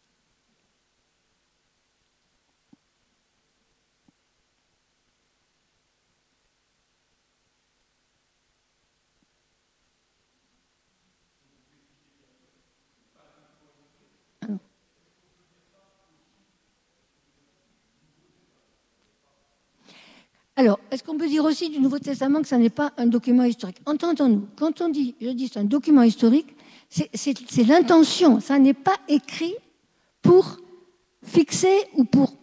A: Alors, est-ce qu'on peut dire aussi du Nouveau Testament que ça n'est pas un document historique? Entendons-nous, quand je dis c'est un document historique, c'est l'intention, ça n'est pas écrit pour fixer ou pour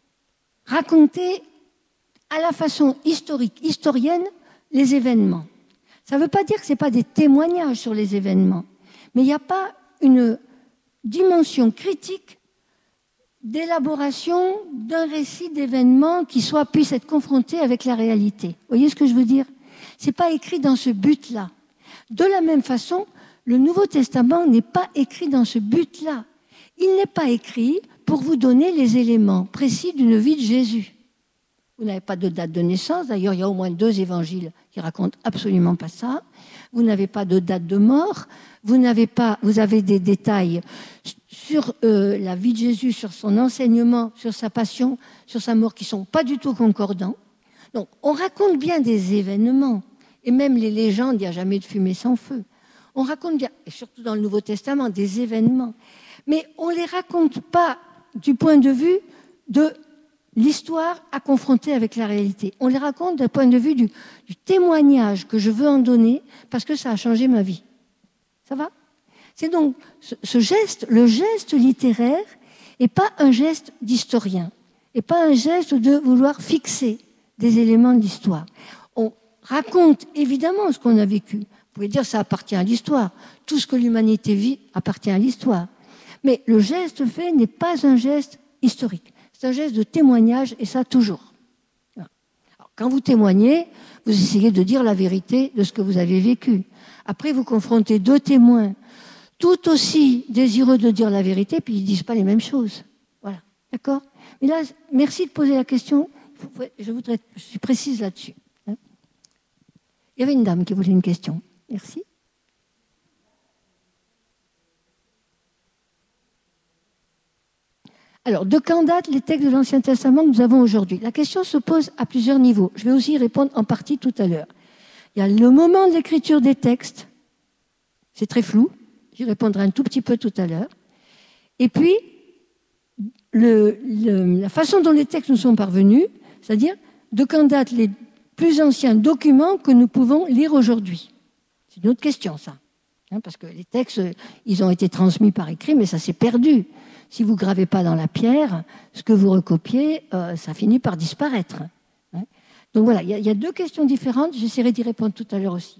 A: raconter à la façon historienne, les événements. Ça ne veut pas dire que ce n'est pas des témoignages sur les événements, mais il n'y a pas une dimension critique d'élaboration d'un récit d'événements qui puisse être confronté avec la réalité. Vous voyez ce que je veux dire? Ce n'est pas écrit dans ce but-là. De la même façon, le Nouveau Testament n'est pas écrit dans ce but-là. Il n'est pas écrit pour vous donner les éléments précis d'une vie de Jésus. Vous n'avez pas de date de naissance. D'ailleurs, il y a au moins 2 évangiles qui racontent absolument pas ça. Vous n'avez pas de date de mort. Vous avez des détails sur la vie de Jésus, sur son enseignement, sur sa passion, sur sa mort, qui ne sont pas du tout concordants. Donc, on raconte bien des événements. Et même les légendes, il n'y a jamais de fumée sans feu. On raconte bien, et surtout dans le Nouveau Testament, des événements. Mais on ne les raconte pas du point de vue de l'histoire à confronter avec la réalité. On les raconte d'un point de vue du témoignage que je veux en donner parce que ça a changé ma vie. Ça va? C'est donc ce geste, le geste littéraire, et pas un geste d'historien, et pas un geste de vouloir fixer des éléments de l'histoire. On raconte évidemment ce qu'on a vécu. Vous pouvez dire que ça appartient à l'histoire. Tout ce que l'humanité vit appartient à l'histoire. Mais le geste fait n'est pas un geste historique. C'est un geste de témoignage, et ça toujours. Alors, quand vous témoignez, vous essayez de dire la vérité de ce que vous avez vécu. Après, vous confrontez 2 témoins, tout aussi désireux de dire la vérité, puis ils ne disent pas les mêmes choses. Voilà, d'accord? Mais là, merci de poser la question. Je suis précise là-dessus. Il y avait une dame qui voulait une question. Merci. Alors, de quand datent les textes de l'Ancien Testament que nous avons aujourd'hui? La question se pose à plusieurs niveaux. Je vais aussi y répondre en partie tout à l'heure. Il y a le moment de l'écriture des textes. C'est très flou. J'y répondrai un tout petit peu tout à l'heure. Et puis, la façon dont les textes nous sont parvenus, c'est-à-dire de quand datent les plus anciens documents que nous pouvons lire aujourd'hui. C'est une autre question, ça. Parce que les textes, ils ont été transmis par écrit, mais ça s'est perdu. Si vous ne gravez pas dans la pierre, ce que vous recopiez, ça finit par disparaître. Donc voilà, il y a 2 questions différentes. J'essaierai d'y répondre tout à l'heure aussi.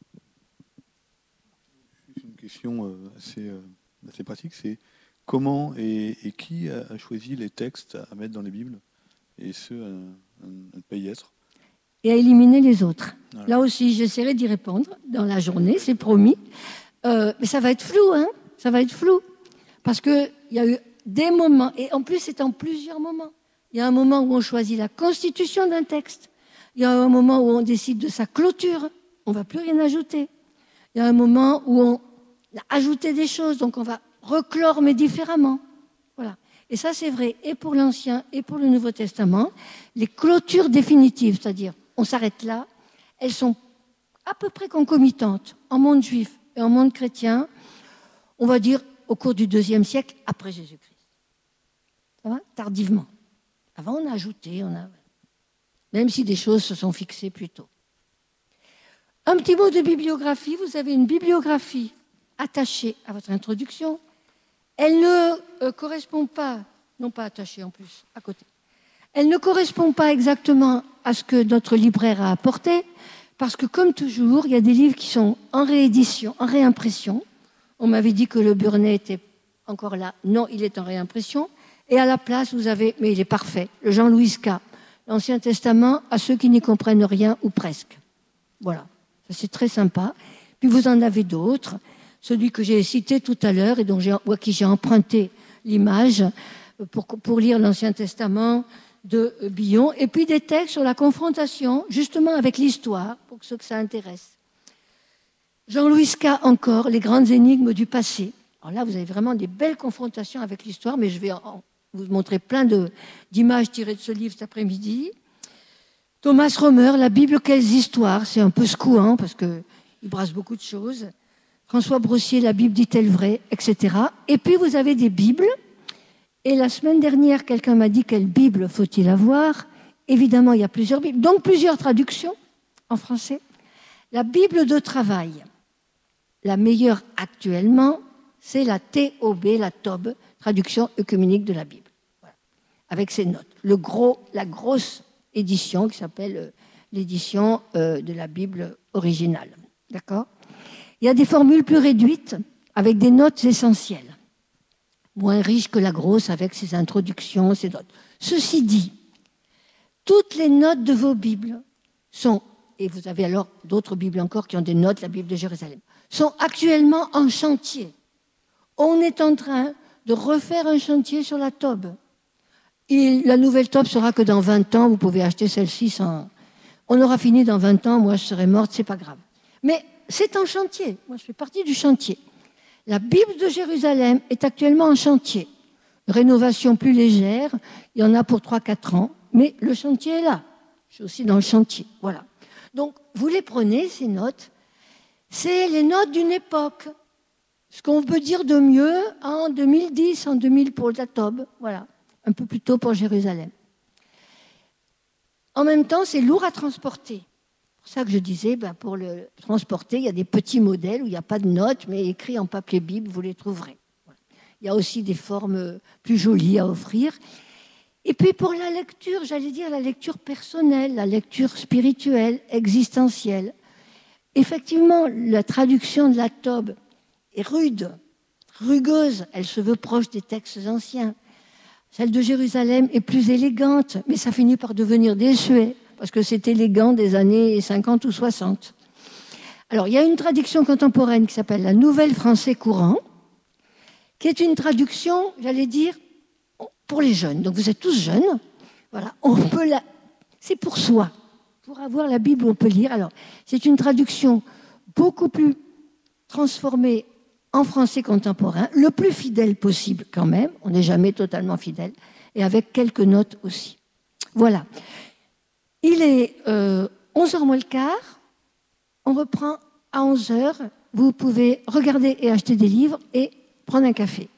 B: Une question assez pratique, c'est comment et qui a choisi les textes à mettre dans les Bibles et ceux à ne pas y être?
A: Et à éliminer les autres.
B: Voilà.
A: Là aussi, j'essaierai d'y répondre dans la journée, c'est promis. Mais ça va être flou, hein? Ça va être flou. Parce qu'il y a eu des moments, et en plus c'est en plusieurs moments. Il y a un moment où on choisit la constitution d'un texte. Il y a un moment où on décide de sa clôture. On ne va plus rien ajouter. Il y a un moment où on a ajouté des choses, donc on va reclore mais différemment. Voilà. Et ça c'est vrai et pour l'Ancien et pour le Nouveau Testament. Les clôtures définitives, c'est-à-dire on s'arrête là, elles sont à peu près concomitantes en monde juif et en monde chrétien, on va dire au cours du IIe siècle après Jésus-Christ. Ça va? Tardivement. Avant, on a ajouté, même si des choses se sont fixées plus tôt. Un petit mot de bibliographie. Vous avez une bibliographie attachée à votre introduction. Elle ne correspond pas, non pas attachée en plus, à côté. Elle ne correspond pas exactement à ce que notre libraire a apporté, parce que comme toujours, il y a des livres qui sont en réédition, en réimpression. On m'avait dit que le Burnet était encore là, non, il est en réimpression. Et à la place, vous avez, mais il est parfait, le Jean-Louis K, l'Ancien Testament à ceux qui n'y comprennent rien ou presque. Voilà, ça c'est très sympa. Puis vous en avez d'autres, celui que j'ai cité tout à l'heure et à qui j'ai emprunté l'image pour lire l'Ancien Testament de Billon, et puis des textes sur la confrontation, justement avec l'histoire, pour ceux que ça intéresse. Jean-Louis K. encore, les grandes énigmes du passé. Alors là, vous avez vraiment des belles confrontations avec l'histoire, mais je vais vous montrer plein d'images tirées de ce livre cet après-midi. Thomas Romer, la Bible, quelles histoires, c'est un peu secouant parce qu'il brasse beaucoup de choses. François Brossier, la Bible dit-elle vrai, etc. Et puis vous avez des Bibles. Et la semaine dernière, quelqu'un m'a dit quelle Bible faut-il avoir. Évidemment, il y a plusieurs Bibles, donc plusieurs traductions en français. La Bible de travail, la meilleure actuellement, c'est la TOB, la TOB, traduction œcuménique de la Bible, voilà, avec ses notes. La grosse édition qui s'appelle l'édition de la Bible originale. D'accord ? Il y a des formules plus réduites avec des notes essentielles, moins riches que la grosse avec ses introductions, ses notes. Ceci dit, toutes les notes de vos Bibles sont, et vous avez alors d'autres Bibles encore qui ont des notes, la Bible de Jérusalem, sont actuellement en chantier. On est en train de refaire un chantier sur la TOB. Et la nouvelle TOB sera que dans 20 ans, vous pouvez acheter celle-ci sans... On aura fini dans 20 ans, moi je serai morte, c'est pas grave. Mais c'est en chantier, moi je fais partie du chantier. La Bible de Jérusalem est actuellement en chantier. Rénovation plus légère, il y en a pour 3-4 ans, mais le chantier est là. Je suis aussi dans le chantier, voilà. Donc, vous les prenez, ces notes, c'est les notes d'une époque. Ce qu'on peut dire de mieux en 2010, en 2000 pour la TOB, voilà, un peu plus tôt pour Jérusalem. En même temps, c'est lourd à transporter. C'est pour ça que je disais, pour le transporter, il y a des petits modèles où il n'y a pas de notes, mais écrits en papier Bible, vous les trouverez. Voilà. Il y a aussi des formes plus jolies à offrir. Et puis pour la lecture, j'allais dire la lecture personnelle, la lecture spirituelle, existentielle. Effectivement, la traduction de la TOB est rugueuse, elle se veut proche des textes anciens. Celle de Jérusalem est plus élégante, mais ça finit par devenir désuet, parce que c'est élégant des années 50 ou 60. Alors, il y a une traduction contemporaine qui s'appelle la Nouvelle Français courant, qui est une traduction, j'allais dire, pour les jeunes. Donc, vous êtes tous jeunes. Voilà, c'est pour soi. Pour avoir la Bible, on peut lire. Alors, c'est une traduction beaucoup plus transformée en français contemporain, le plus fidèle possible quand même. On n'est jamais totalement fidèle. Et avec quelques notes aussi. Voilà. Il est 11h moins le quart. On reprend à 11h. Vous pouvez regarder et acheter des livres et prendre un café.